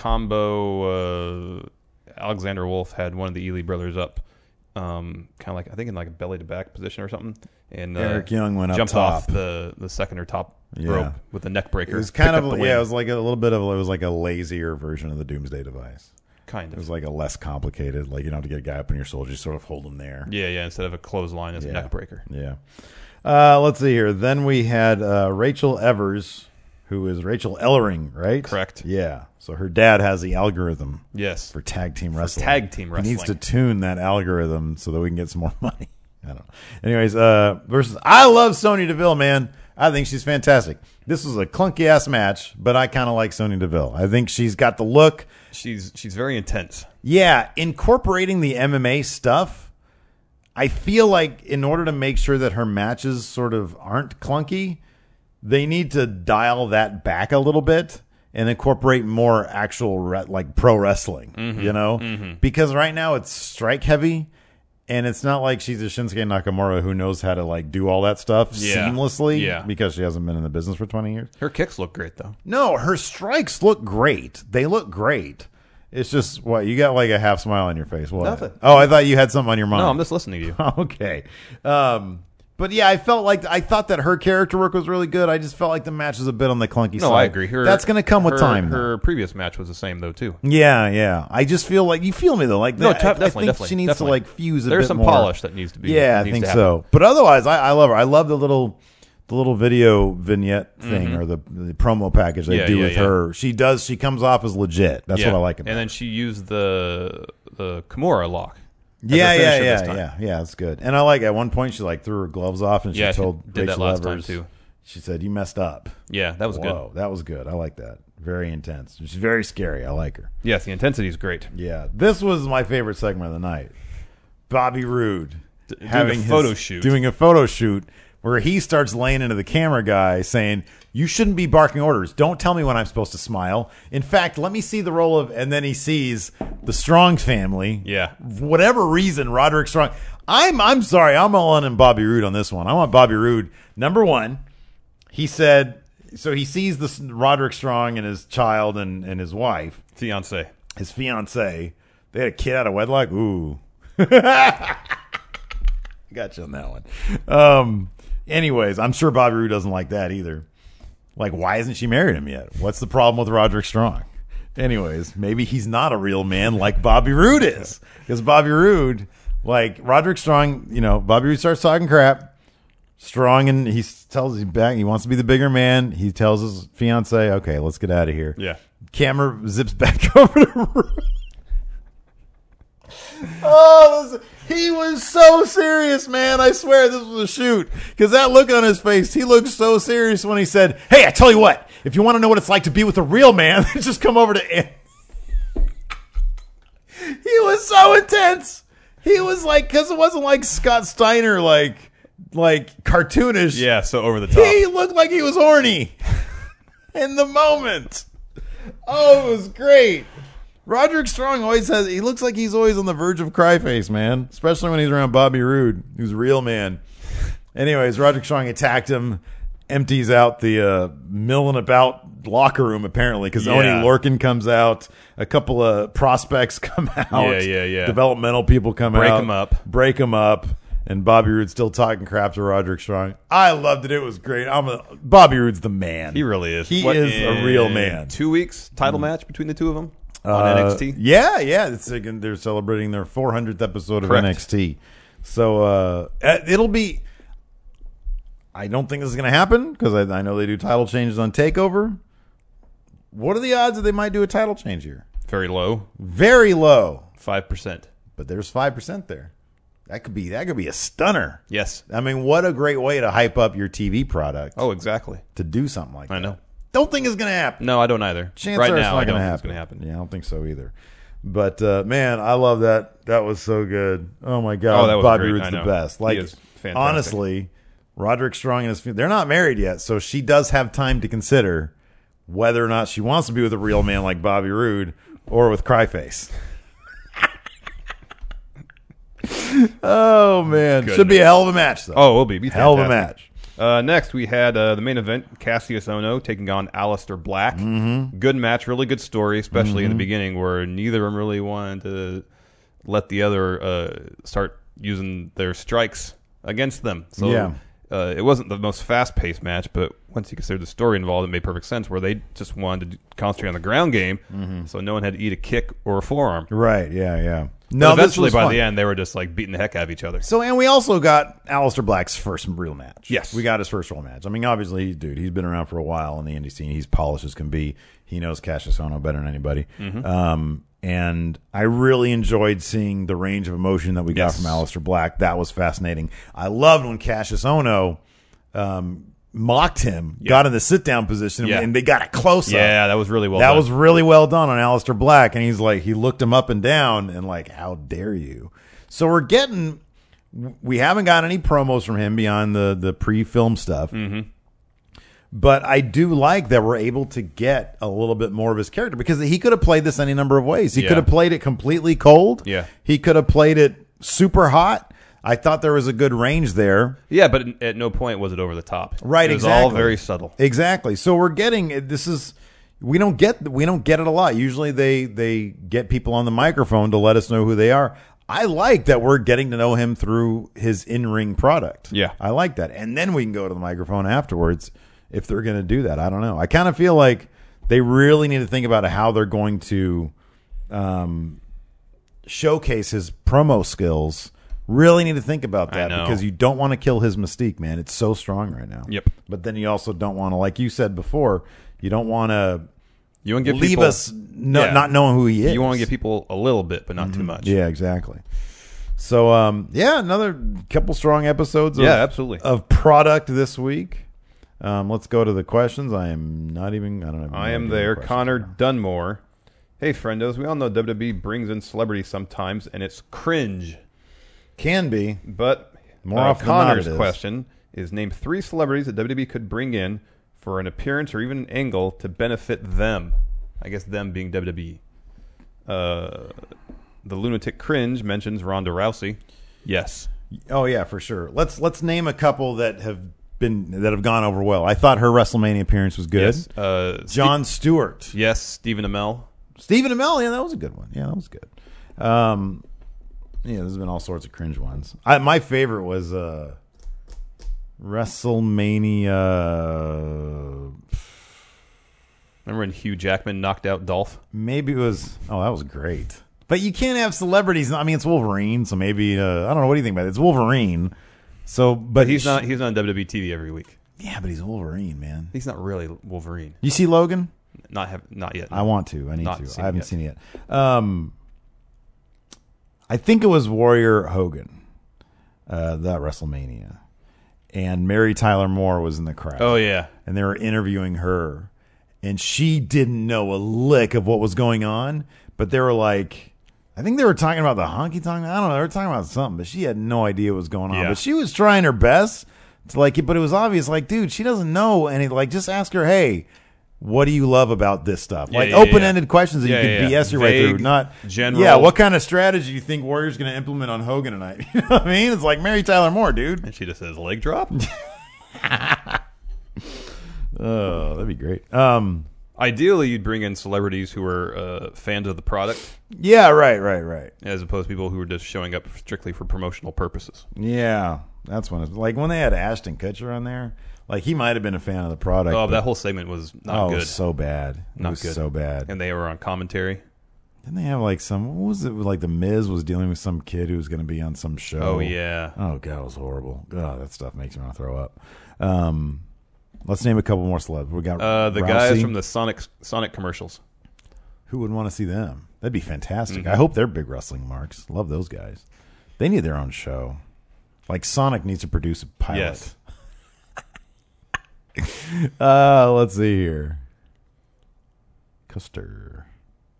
combo. Alexander Wolf had one of the Ely brothers up, kind of I think in a belly to back position or something. And Eric Young went up jumped top. off the second or top rope with the neck breaker. It was kind of Picked up the it win. was like a little bit of it was like a lazier version of the Doomsday Device. Kind It of. was like a less complicated. You don't have to get a guy up in your shoulders. You sort of hold him there. Yeah. Instead of a clothesline, it's a neck breaker. Yeah. Let's see here. Then we had Rachel Evers, who is Rachel Ellering, right? Correct. Yeah. So her dad has the algorithm Yes. for tag team wrestling. tag team He needs to wrestling. tune that algorithm so that we can get some more money. I don't know. Anyways, versus I love Sonya Deville, man. I think she's fantastic. This was a clunky ass match, but I kind of like Sonya Deville. I think she's got the look. She's very intense. Yeah, incorporating the MMA stuff, I feel like in order to make sure that her matches sort of aren't clunky, they need to dial that back a little bit and incorporate more actual pro wrestling, Because right now it's strike heavy, and it's not like she's a Shinsuke Nakamura who knows how to do all that stuff seamlessly because she hasn't been in the business for 20 years. Her kicks look great, though. No, her strikes look great. They look great. It's just, what, you got a half smile on your face. What? Nothing. Oh, I thought you had something on your mind. No, I'm just listening to you. Okay. But yeah, I thought that her character work was really good. I just felt like the match was a bit on the clunky side. No, I agree. That's going to come with time. Her previous match was the same, though, too. Yeah. I just feel like, you feel me though. No, I definitely. think she needs to fuse a bit more. There's some polish that needs to be. Yeah, I needs think to happen. so. But otherwise, I love her. I love the little video vignette thing or the promo package they do with her. She comes off as legit. That's what I like about And then she used the Kimura lock. Yeah, it's good. And I like at one point she threw her gloves off and she told she did Rachel that last time Evers, too. She said, "You messed up." Yeah, that was Whoa, good. that was good. I like that. Very intense. She's very scary. I like her. Yes, the intensity is great. Yeah, this was my favorite segment of the night. Bobby Roode doing a photo shoot where he starts laying into the camera guy saying, "You shouldn't be barking orders. Don't tell me when I'm supposed to smile. In fact, let me see the roll of," and then he sees the Strong family. Yeah. For whatever reason, Roderick Strong. I'm sorry. I'm all in Bobby Roode on this one. I want Bobby Roode. Number one, he said, so he sees this Roderick Strong and his child and his wife. Fiance. His fiance. They had a kid out of wedlock. Ooh. Got you on that one. Anyways, I'm sure Bobby Roode doesn't like that either. Why hasn't she married him yet? What's the problem with Roderick Strong? Anyways, maybe he's not a real man like Bobby Roode is. Because Bobby Roode, Roderick Strong, Bobby Roode starts talking crap. Strong, and he tells him back, he wants to be the bigger man. He tells his fiance, "Okay, let's get out of here." Yeah. Camera zips back over to Roode. Oh, he was so serious, man. I swear this was a shoot. Because that look on his face, he looked so serious when he said, "Hey, I tell you what, if you want to know what it's like to be with a real man, just come over to..." He was so intense. He was because it wasn't like Scott Steiner, like cartoonish. Yeah, so over the top. He looked like he was horny in the moment. Oh, it was great. Roderick Strong he looks like he's always on the verge of cry face, man. Especially when he's around Bobby Roode, who's a real man. Anyways, Roderick Strong attacked him, empties out the milling about locker room, apparently, because Oni Lorcan comes out. A couple of prospects come out. Yeah. Developmental people come out. Break him up. And Bobby Roode's still talking crap to Roderick Strong. I loved it. It was great. Bobby Roode's the man. He really is. He is a real man. 2 weeks title match between the two of them on NXT. Yeah. They're celebrating their 400th episode of NXT. So it'll be. I don't think this is going to happen because I know they do title changes on TakeOver. What are the odds that they might do a title change here? Very low. Very low. 5%. But there's 5% there. That could be a stunner. Yes. I mean, what a great way to hype up your TV product. Oh, exactly. To do something like that. I know. Don't think it's going to happen. No, I don't either. Chances right are now, I it's don't not think it's going going to to happen. happen. Yeah, I don't think so either. But man, I love that. That was so good. Oh my God, Oh, that was Bobby great. Roode's I the know. best. He Like is fantastic. honestly, Roderick Strong and his they're not married yet, so she does have time to consider whether or not she wants to be with a real man like Bobby Roode or with Cryface. Oh man, Goodness. should be a hell of a match though. Oh, it will be. hell of a Fantastic. match. Next, we had the main event, Cassius Ohno taking on Aleister Black. Mm-hmm. Good match, really good story, especially in the beginning where neither of them really wanted to let the other start using their strikes against them. So Yeah. it wasn't the most fast-paced match, but once you consider the story involved, it made perfect sense where they just wanted to concentrate on the ground game, so no one had to eat a kick or a forearm. Right? Yeah. No, this eventually was by fun. the end, they were just like beating the heck out of each other. So, and we also got Aleister Black's first real match. Yes. We got his first real match. I mean, obviously, he's been around for a while in the indie scene. He's polished as can be. He knows Cassius Ohno better than anybody. And I really enjoyed seeing the range of emotion that we got Yes. from Aleister Black. That was fascinating. I loved when Cassius Ohno mocked him, got in the sit-down position, Yeah. and they got a close-up. Yeah, that was really well That done. was really well done on Aleister Black, and he's like, he looked him up and down, and like, how dare you? So we haven't got any promos from him beyond the pre-film stuff. Mm-hmm. But I do like that we're able to get a little bit more of his character because he could have played this any number of ways. He Yeah. could have played it completely cold. Yeah. He could have played it super hot. I thought there was a good range there. Yeah, but at no point was it over the top. Right, it was exactly. all very subtle. Exactly. So we're getting this is we don't get it a lot. Usually they get people on the microphone to let us know who they are. I like that we're getting to know him through his in-ring product. Yeah. I like that. And then we can go to the microphone afterwards if they're going to do that. I don't know. I kind of feel like they really need to think about how they're going to showcase his promo skills. Really need to think about that I know. because you don't want to kill his mystique, man. It's so strong right now. Yep. But then you also don't want to, like you said before, you don't want to You want to give leave people, us Yeah. not knowing who he is. You want to give people a little bit, but not too much. Yeah, exactly. So, another couple strong episodes Yeah, absolutely. of product this week. Let's go to the questions. I am not even, I don't know. I am there. Connor Dunmore. Hey, friendos. We all know WWE brings in celebrities sometimes, and it's cringe. Can be. But More often than not Connor's it is. question is name 3 celebrities that WWE could bring in for an appearance or even an angle to benefit them. I guess them being WWE. The Lunatic Cringe mentions Ronda Rousey. Yes. Oh yeah, for sure. Let's name a couple that have gone over well. I thought her WrestleMania appearance was good. Yes. John Stewart. Yes. Stephen Amell. Stephen Amell, yeah, that was a good one. Yeah, that was good. There's been all sorts of cringe ones. My favorite was WrestleMania. Remember when Hugh Jackman knocked out Dolph? Maybe it was. Oh, that was great. But you can't have celebrities. I mean, it's Wolverine, so maybe I don't know. What do you think about it? It's Wolverine. So, but He's not on WWE TV every week. Yeah, but he's Wolverine, man. He's not really Wolverine. You see Logan? Not yet. I want to. I need Not to. seen I haven't it yet. seen it yet. I think it was Warrior Hogan, that WrestleMania, and Mary Tyler Moore was in the crowd. Oh yeah. And they were interviewing her, and she didn't know a lick of what was going on, but they were like, I think they were talking about the honky tonk. I don't know. They were talking about something, but she had no idea what was going on. Yeah. But she was trying her best to but it was obvious, like, dude, she doesn't know any. Like, just ask her, hey, what do you love about this stuff? Yeah, Like yeah, open-ended questions that Yeah, you can yeah. BS your way through. Vague, Not general. Yeah, what kind of strategy do you think Warrior's going to implement on Hogan tonight? You know what I mean? It's like Mary Tyler Moore, dude. And she just says leg drop. Oh, that'd be great. Ideally, you'd bring in celebrities who are fans of the product, Yeah, right. as opposed to people who are just showing up strictly for promotional purposes. Yeah, that's when it's like when they had Ashton Kutcher on there. Like he might have been a fan of the product. Oh, but- that whole segment was not it good. was so bad. Not it was good. so bad. And they were on commentary. Didn't they have like some? What was it? Like the Miz was dealing with some kid who was going to be on some show. Oh yeah. Oh god, it was horrible. God, that stuff makes me want to throw up. Let's name a couple more celebs. We got The Rousey. guys from the Sonic commercials. Who would want to see them? That'd be fantastic. I hope they're big wrestling marks. Love those guys. They need their own show. Like Sonic needs to produce a pilot. Yes. Let's see here. Custer.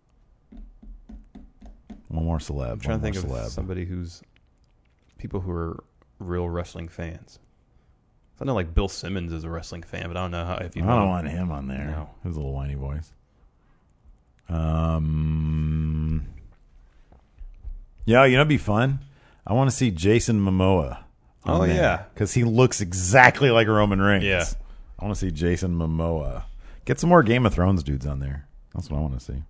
One more celeb. I'm trying to think of somebody who's people who are real wrestling fans. I know like Bill Simmons is a wrestling fan, but I don't know if you. I don't want him on there. No. His little whiny voice. Yeah, it'd be fun. I want to see Jason Momoa. Oh, yeah. Because he looks exactly like Roman Reigns. Yeah. I want to see Jason Momoa. Get some more Game of Thrones dudes on there. That's what I want to see.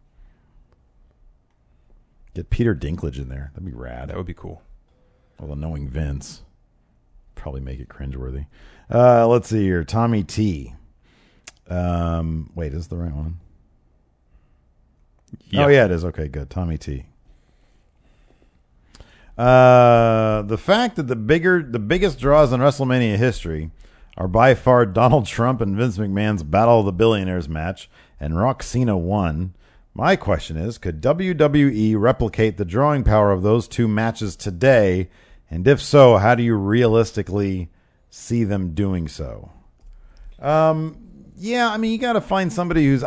Get Peter Dinklage in there. That'd be rad. That would be cool. Although knowing Vince, probably make it cringeworthy. Let's see here. Tommy T. Wait, is the right one? Yeah. Oh, yeah, it is. Okay, good. Tommy T. The fact that the biggest draws in WrestleMania history are by far Donald Trump and Vince McMahon's Battle of the Billionaires match, and Rock Cena won. My question is, could WWE replicate the drawing power of those two matches today? And if so, how do you realistically see them doing so? Yeah, I mean, you got to find somebody who's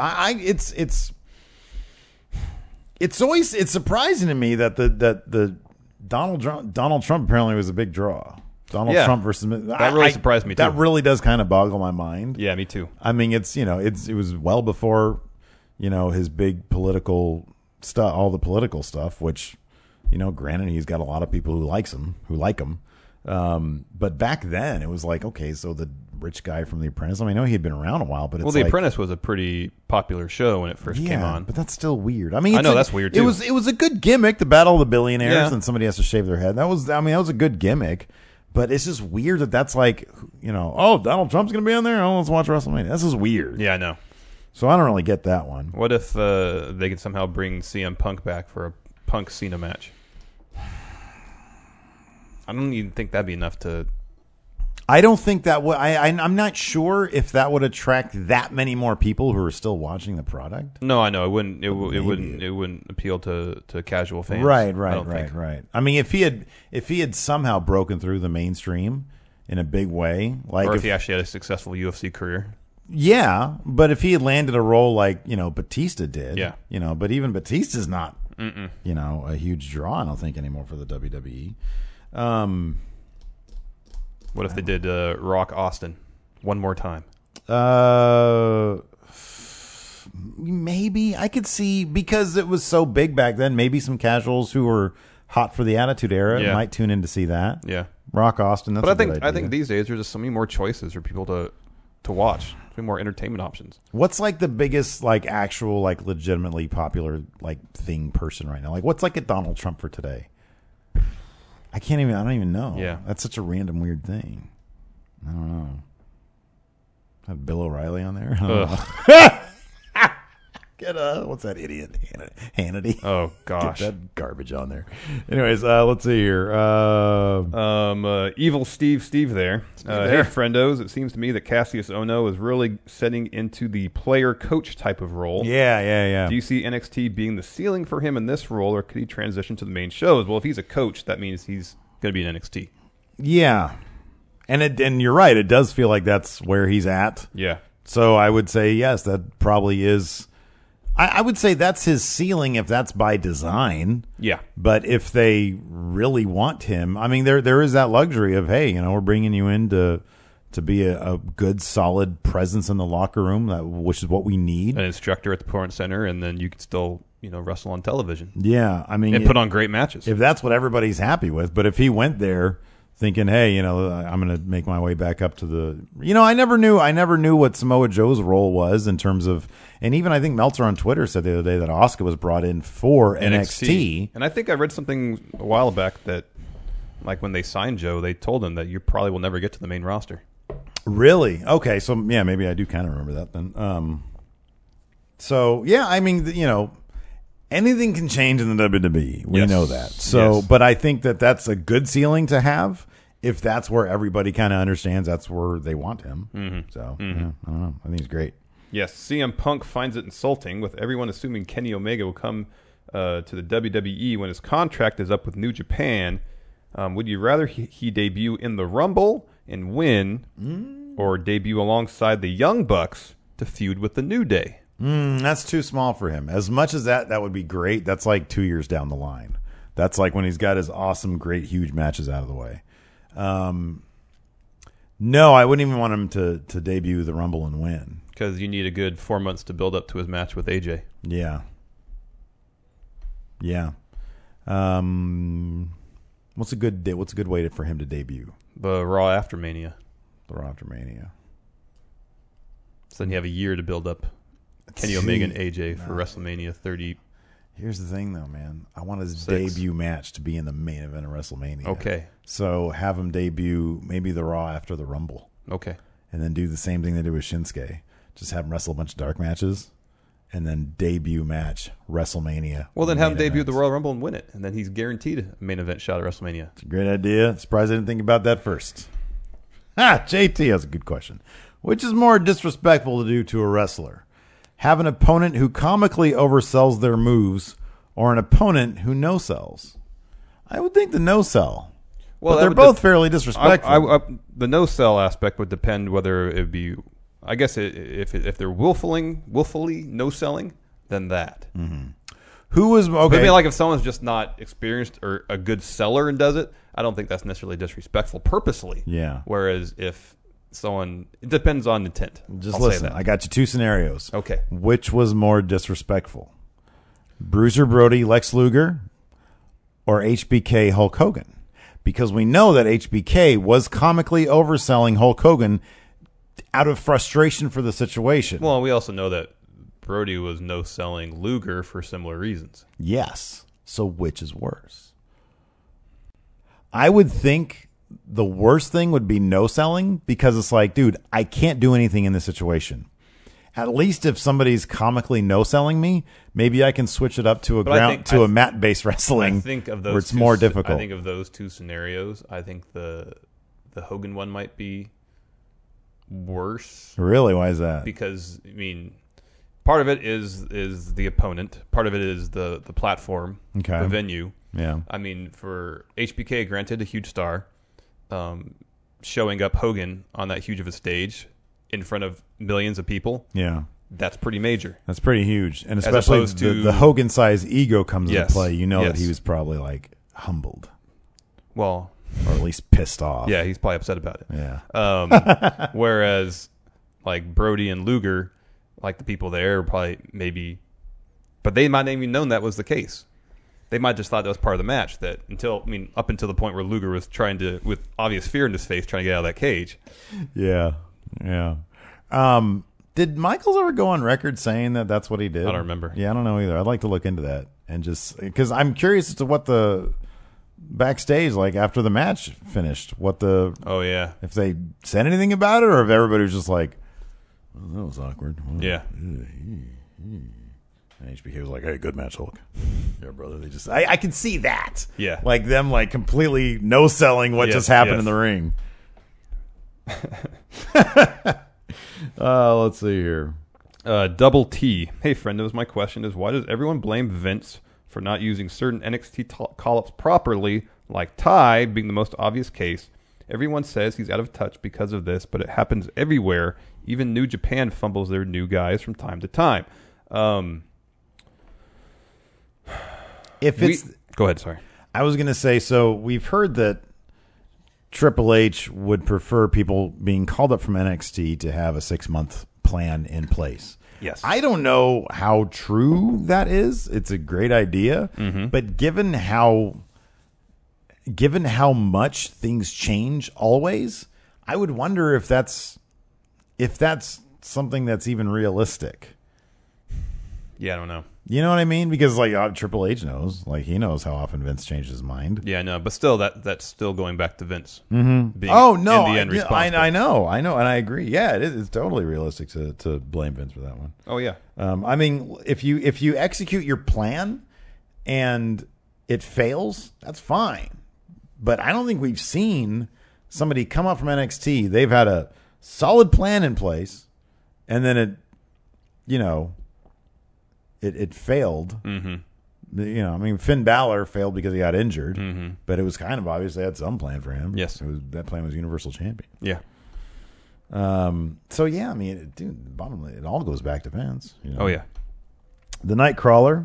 it's surprising to me that the Donald Trump apparently was a big draw. Donald Trump versus that really surprised me too. That really does kind of boggle my mind. Yeah, me too. I mean, it was well before his big political stuff, all the political stuff. Which, granted, he's got a lot of people who like him. But back then, it was like, okay, so the rich guy from The Apprentice. I mean, I know he had been around a while, but it's The Apprentice was a pretty popular show when it first came on. But that's still weird. I mean, I know that's weird too. It was a good gimmick, the Battle of the Billionaires, Yeah. and somebody has to shave their head. That was a good gimmick. But it's just weird that that's like, Donald Trump's going to be on there? Oh, let's watch WrestleMania. This is weird. Yeah, I know. So I don't really get that one. What if they could somehow bring CM Punk back for a Punk Cena match? I don't even think that'd be enough to. I don't think that would. I'm not sure if that would attract that many more people who are still watching the product. No, I know it wouldn't. It wouldn't appeal to casual fans. Right. I don't think. I mean, if he had somehow broken through the mainstream in a big way, like Or if he actually had a successful UFC career. Yeah, but if he had landed a role like Batista did, Yeah. But even Batista's not a huge draw. I don't think anymore for the WWE. What if they did Rock Austin one more time? Maybe I could see, because it was so big back then. Maybe some casuals who were hot for the Attitude Era might tune in to see that. Yeah, Rock Austin. That's but a good idea. I think these days there's just so many more choices for people to watch. So many more entertainment options. What's like the biggest actual legitimately popular thing person right now? What's a Donald Trump for today? I don't even know. Yeah. That's such a random weird thing. I don't know. Had Bill O'Reilly on there? I don't know. Get what's that idiot? Hannity. Oh gosh. Get that garbage on there. Anyways, let's see here. Evil Steve there. Hey friendos, it seems to me that Cassius Ohno is really setting into the player coach type of role. Yeah. Do you see NXT being the ceiling for him in this role, or could he transition to the main shows? Well, if he's a coach, that means he's going to be in NXT. Yeah. And you're right. It does feel like that's where he's at. Yeah. So I would say, yes, that probably is. I would say that's his ceiling if that's by design. Yeah. But if they really want him, I mean, there is that luxury of, hey, we're bringing you in to be a good, solid presence in the locker room, which is what we need. An instructor at the Performance Center, and then you can still, wrestle on television. Yeah. I mean, and put on great matches. If that's what everybody's happy with. But if he went there thinking, hey, I'm going to make my way back up to the, I never knew what Samoa Joe's role was in terms of, and even I think Meltzer on Twitter said the other day that Asuka was brought in for NXT. And I think I read something a while back that, when they signed Joe, they told him that you probably will never get to the main roster. Really? Okay. So yeah, maybe I do kind of remember that then. So yeah, I mean, anything can change in the WWE. We know that. So, Yes. But I think that that's a good ceiling to have. If that's where everybody kind of understands, that's where they want him. Mm-hmm. So, Yeah, I don't know. I think he's great. Yes, CM Punk finds it insulting, with everyone assuming Kenny Omega will come to the WWE when his contract is up with New Japan. Would you rather he debut in the Rumble and win, or debut alongside the Young Bucks to feud with the New Day? That's too small for him. As much as that would be great, that's like 2 years down the line. That's like when he's got his awesome, great, huge matches out of the way. No, I wouldn't even want him to debut the Rumble and win. Because you need a good 4 months to build up to his match with AJ. Yeah. Yeah. What's a good way for him to debut? The Raw after Mania. The Raw after Mania. So then you have a year to build up Kenny Omega and AJ for WrestleMania 30. Here's the thing, though, man. I want his 6. debut match to be in the main event of WrestleMania. Okay. So have him debut maybe the Raw after the Rumble. Okay. And then do the same thing they did with Shinsuke. Just have him wrestle a bunch of dark matches. And then debut match WrestleMania. Well, then have him main debut event. the Royal Rumble and win it. And then he's guaranteed a main event shot at WrestleMania. It's a great idea. Surprised I didn't think about that first. JT has a good question. Which is more disrespectful to do to a wrestler? Have an opponent who comically oversells their moves, or an opponent who no-sells? I would think the no-sell. Well, but they're both fairly disrespectful. The no-sell aspect would depend whether it would be... I guess if they're willfully no-selling, then that. Mm-hmm. Who was... Okay. But I mean, like if someone's just not experienced or a good seller and does it, I don't think that's necessarily disrespectful purposely. Yeah. Whereas if someone... It depends on intent. Just I'll listen. say that. I got you 2 scenarios. Okay. Which was more disrespectful? Bruiser Brody, Lex Luger, or HBK, Hulk Hogan? Because we know that HBK was comically overselling Hulk Hogan out of frustration for the situation. Well, we also know that Brody was no-selling Luger for similar reasons. Yes. So which is worse? I would think the worst thing would be no-selling, because it's like, dude, I can't do anything in this situation. At least if somebody's comically no-selling me, maybe I can switch it up to a mat-based wrestling. I think of those where it's more difficult. I think of those 2 scenarios. I think the Hogan one might be worse. Really? Why is that? Because I mean, part of it is the opponent. Part of it is the platform, Okay. the venue. Yeah. I mean, for HBK, granted a huge star, showing up Hogan on that huge of a stage in front of millions of people. Yeah. That's pretty major. That's pretty huge. And especially opposed to- the Hogan-size ego comes into Yes. play. You know Yes. that he was probably like humbled, Well, or at least pissed off. yeah, he's probably upset about it. Yeah. Whereas, like Brody and Luger, like the people there, probably maybe, but they might not even known that was the case. They might just thought that was part of the match. That up until the point where Luger was trying to, with obvious fear in his face, trying to get out of that cage. Yeah. Yeah. Did Michaels ever go on record saying that that's what he did? I don't remember. Yeah, I don't know either. I'd like to look into that and just because I'm curious as to what the backstage like after the match finished. Oh yeah, if they said anything about it, or if everybody was just like, oh, that was awkward. Well, yeah. And HBK was like, hey, good match, Hulk. Yeah, brother. They just I can see that. Yeah. Like them like completely no selling what Yes, just happened yes. in the ring. Let's see here. Double T. Hey, friendos, my question is, why does everyone blame Vince for not using certain NXT call-ups properly, like Ty being the most obvious case? Everyone says he's out of touch because of this, but it happens everywhere. Even New Japan fumbles their new guys from time to time. Go ahead, sorry. I was going to say, so we've heard that Triple H would prefer people being called up from NXT to have a 6-month plan in place. Yes. I don't know how true that is. It's a great idea, but given how much things change always, I would wonder if that's something that's even realistic. Yeah, I don't know. You know what I mean? Because like Triple H knows, like he knows how often Vince changes his mind. Yeah, no, but still, that's still going back to Vince. Mm-hmm. Being Oh no, in the end responsible. I know, and I agree. Yeah, it's totally realistic to blame Vince for that one. Oh yeah. I mean, if you execute your plan and it fails, that's fine. But I don't think we've seen somebody come up from NXT. They've had a solid plan in place, and then it failed. I mean, Finn Balor failed because he got injured, but it was kind of obvious they had some plan for him. Yes. That plan was Universal Champion. Yeah. So yeah, I mean, dude, bottom line, it all goes back to Vince. Oh yeah. The Nightcrawler.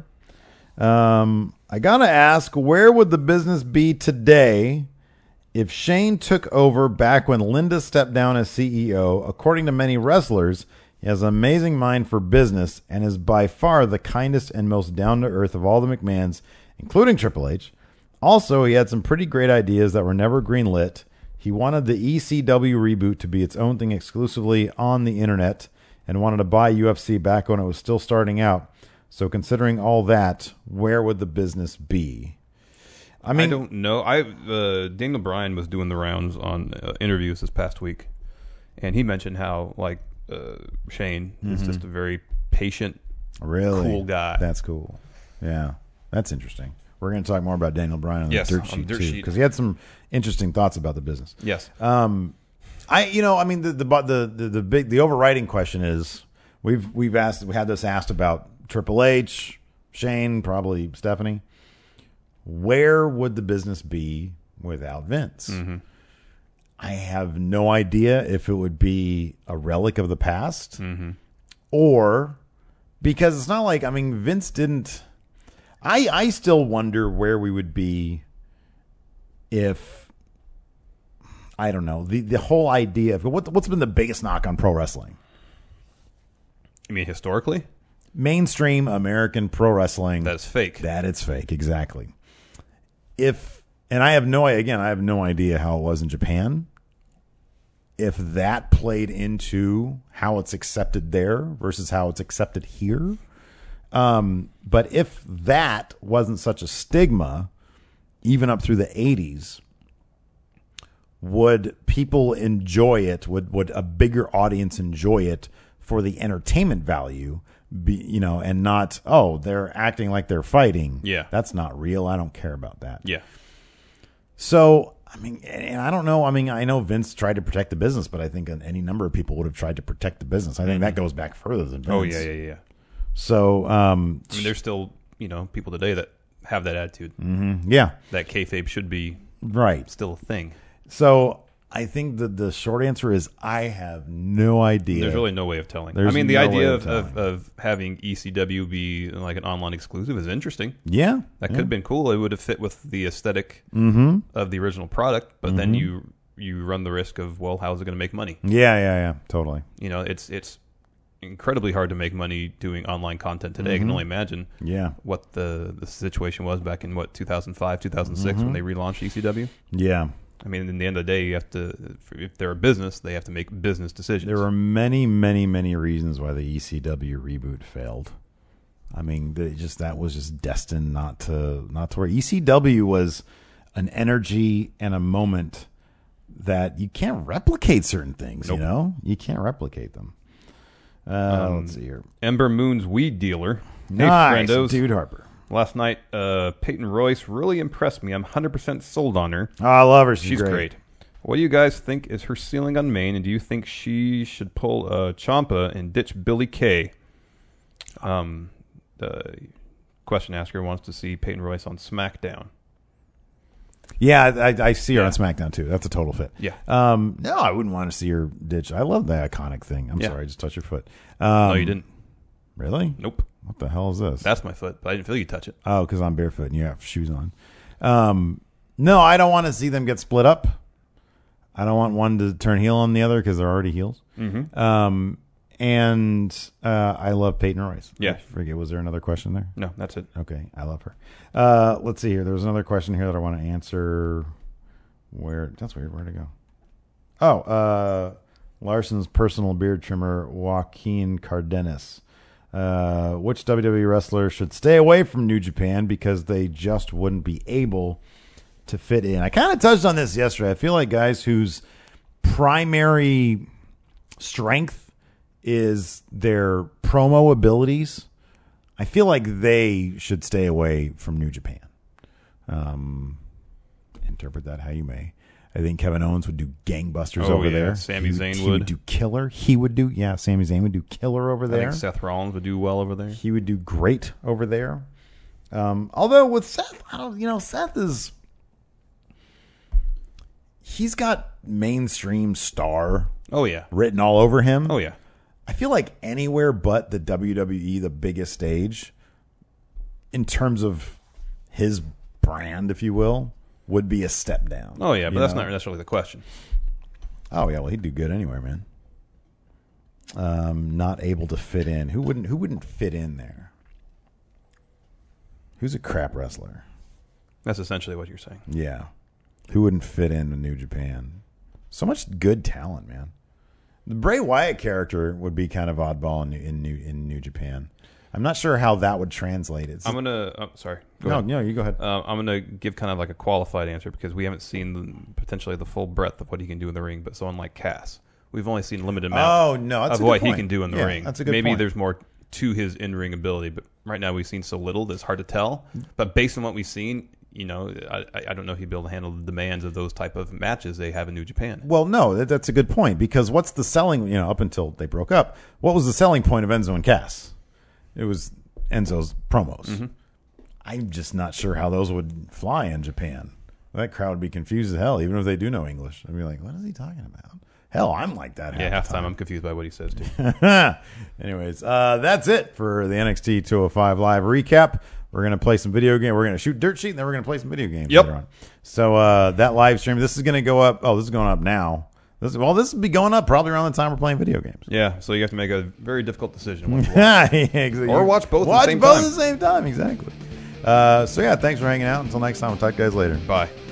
I gotta ask, where would the business be today if Shane took over back when Linda stepped down as CEO? According to many wrestlers, he has an amazing mind for business and is by far the kindest and most down-to-earth of all the McMahons, including Triple H. Also, he had some pretty great ideas that were never greenlit. He wanted the ECW reboot to be its own thing exclusively on the internet and wanted to buy UFC back when it was still starting out. So considering all that, where would the business be? I mean, I don't know. Daniel Bryan was doing the rounds on interviews this past week, and he mentioned how Shane is just a very patient, cool guy. That's cool. Yeah, that's interesting. We're going to talk more about Daniel Bryan on the Dirt Sheet too, because he had some interesting thoughts about the business. Yes. I mean, the overriding question is we had this asked about Triple H, Shane, probably Stephanie. Where would the business be without Vince? I have no idea if it would be a relic of the past or because it's not like, I mean, Vince didn't. I still wonder where we would be if, I don't know, the whole idea of what's been the biggest knock on pro wrestling? You mean historically? Mainstream American pro wrestling. That's fake. That it's fake, exactly. And I have no idea how it was in Japan. If that played into how it's accepted there versus how it's accepted here. But if that wasn't such a stigma, even up through the 80s, would people enjoy it? Would a bigger audience enjoy it for the entertainment value? And not, they're acting like they're fighting. Yeah. That's not real. I don't care about that. Yeah. So, I mean, and I don't know. I mean, I know Vince tried to protect the business, but I think any number of people would have tried to protect the business. I think that goes back further than Vince. Oh, yeah. So, I mean, there's still, people today that have that attitude. Yeah. That kayfabe should be still a thing. So, I think the short answer is I have no idea. There's really no way of telling. There's I mean, the no idea way of of having ECW be like an online exclusive is interesting. Yeah. That could have been cool. It would have fit with the aesthetic of the original product, but then you run the risk of, well, how's it going to make money? Yeah, totally. It's incredibly hard to make money doing online content today. I can only imagine what the situation was back in 2005, 2006 when they relaunched ECW. Yeah. I mean, in the end of the day, you have to, if they're a business, they have to make business decisions. There were many, many, many reasons why the ECW reboot failed. I mean, that was just destined not to work. ECW was an energy and a moment that you can't replicate certain things. Nope. You can't replicate them. Let's see here. Ember Moon's weed dealer. Nice, hey, friendos. Dude Harper. Last night, Peyton Royce really impressed me. I'm 100% sold on her. Oh, I love her. She's great. What do you guys think is her ceiling on Maine, and do you think she should pull Ciampa and ditch Billy Kay? The question asker wants to see Peyton Royce on SmackDown. Yeah, I see her on SmackDown too. That's a total fit. Yeah. No, I wouldn't want to see her ditch. I love the iconic thing. I'm sorry, I just touched your foot. No, you didn't. Really? Nope. What the hell is this? That's my foot, but I didn't feel you touch it. Oh, because I'm barefoot and you have shoes on. No, I don't want to see them get split up. I don't want one to turn heel on the other because they're already heels. Mm-hmm. And I love Peyton Royce. Yeah. I forget, was there another question there? No, that's it. Okay, I love her. Let's see here. There was another question here that I want to answer. That's weird. Where'd it go? Oh, Larson's personal beard trimmer, Joaquin Cardenas. Which WWE wrestler should stay away from New Japan because they just wouldn't be able to fit in? I kind of touched on this yesterday. I feel like guys whose primary strength is their promo abilities, I feel like they should stay away from New Japan. Interpret that how you may. I think Kevin Owens would do gangbusters Oh, over yeah. there. Sami Zayn He would do killer. Sami Zayn would do killer over I there. think Seth Rollins would do well over there. He would do great over there. Although with Seth, Seth is, he's got mainstream star Oh, yeah. written all over him. Oh, yeah. I feel like anywhere but the WWE, the biggest stage, in terms of his brand, if you will, would be a step down. Oh, yeah, but you that's know? not necessarily the question. Oh yeah, well he'd do good anywhere, man. Not able to fit in. Who wouldn't fit in there? Who's a crap wrestler? That's essentially what you're saying. Yeah. Who wouldn't fit into New Japan? So much good talent, man. The Bray Wyatt character would be kind of oddball in New Japan. I'm not sure how that would translate. I'm gonna. Sorry. Go No, ahead. no, you go ahead. I'm gonna give kind of like a qualified answer because we haven't seen potentially the full breadth of what he can do in the ring. But someone like Cass, we've only seen limited amount Oh, no, that's of a good what he point. can do in the Yeah, ring. that's a good Maybe point. there's more to his in-ring ability, but right now we've seen so little that it's hard to tell. But based on what we've seen, I don't know if he'd be able to handle the demands of those type of matches they have in New Japan. Well, no, that's a good point because what's the selling? Up until they broke up, what was the selling point of Enzo and Cass? It was Enzo's promos. Mm-hmm. I'm just not sure how those would fly in Japan. That crowd would be confused as hell, even if they do know English. I'd be like, "What is he talking about?" Hell, I'm like that. Yeah, half half the time I'm confused by what he says too. Anyways, that's it for the NXT 205 Live recap. We're going to play some video game. We're going to shoot dirt sheet, and then we're going to play some video games Yep. later on. So that live stream, this is going to go up. Oh, this is going up now. This will be going up probably around the time we're playing video games. Yeah, so you have to make a very difficult decision. What to watch. Yeah, exactly. Or watch both at the Watch same both time. at the same time, exactly. So yeah, thanks for hanging out. Until next time, we'll talk to you guys later. Bye.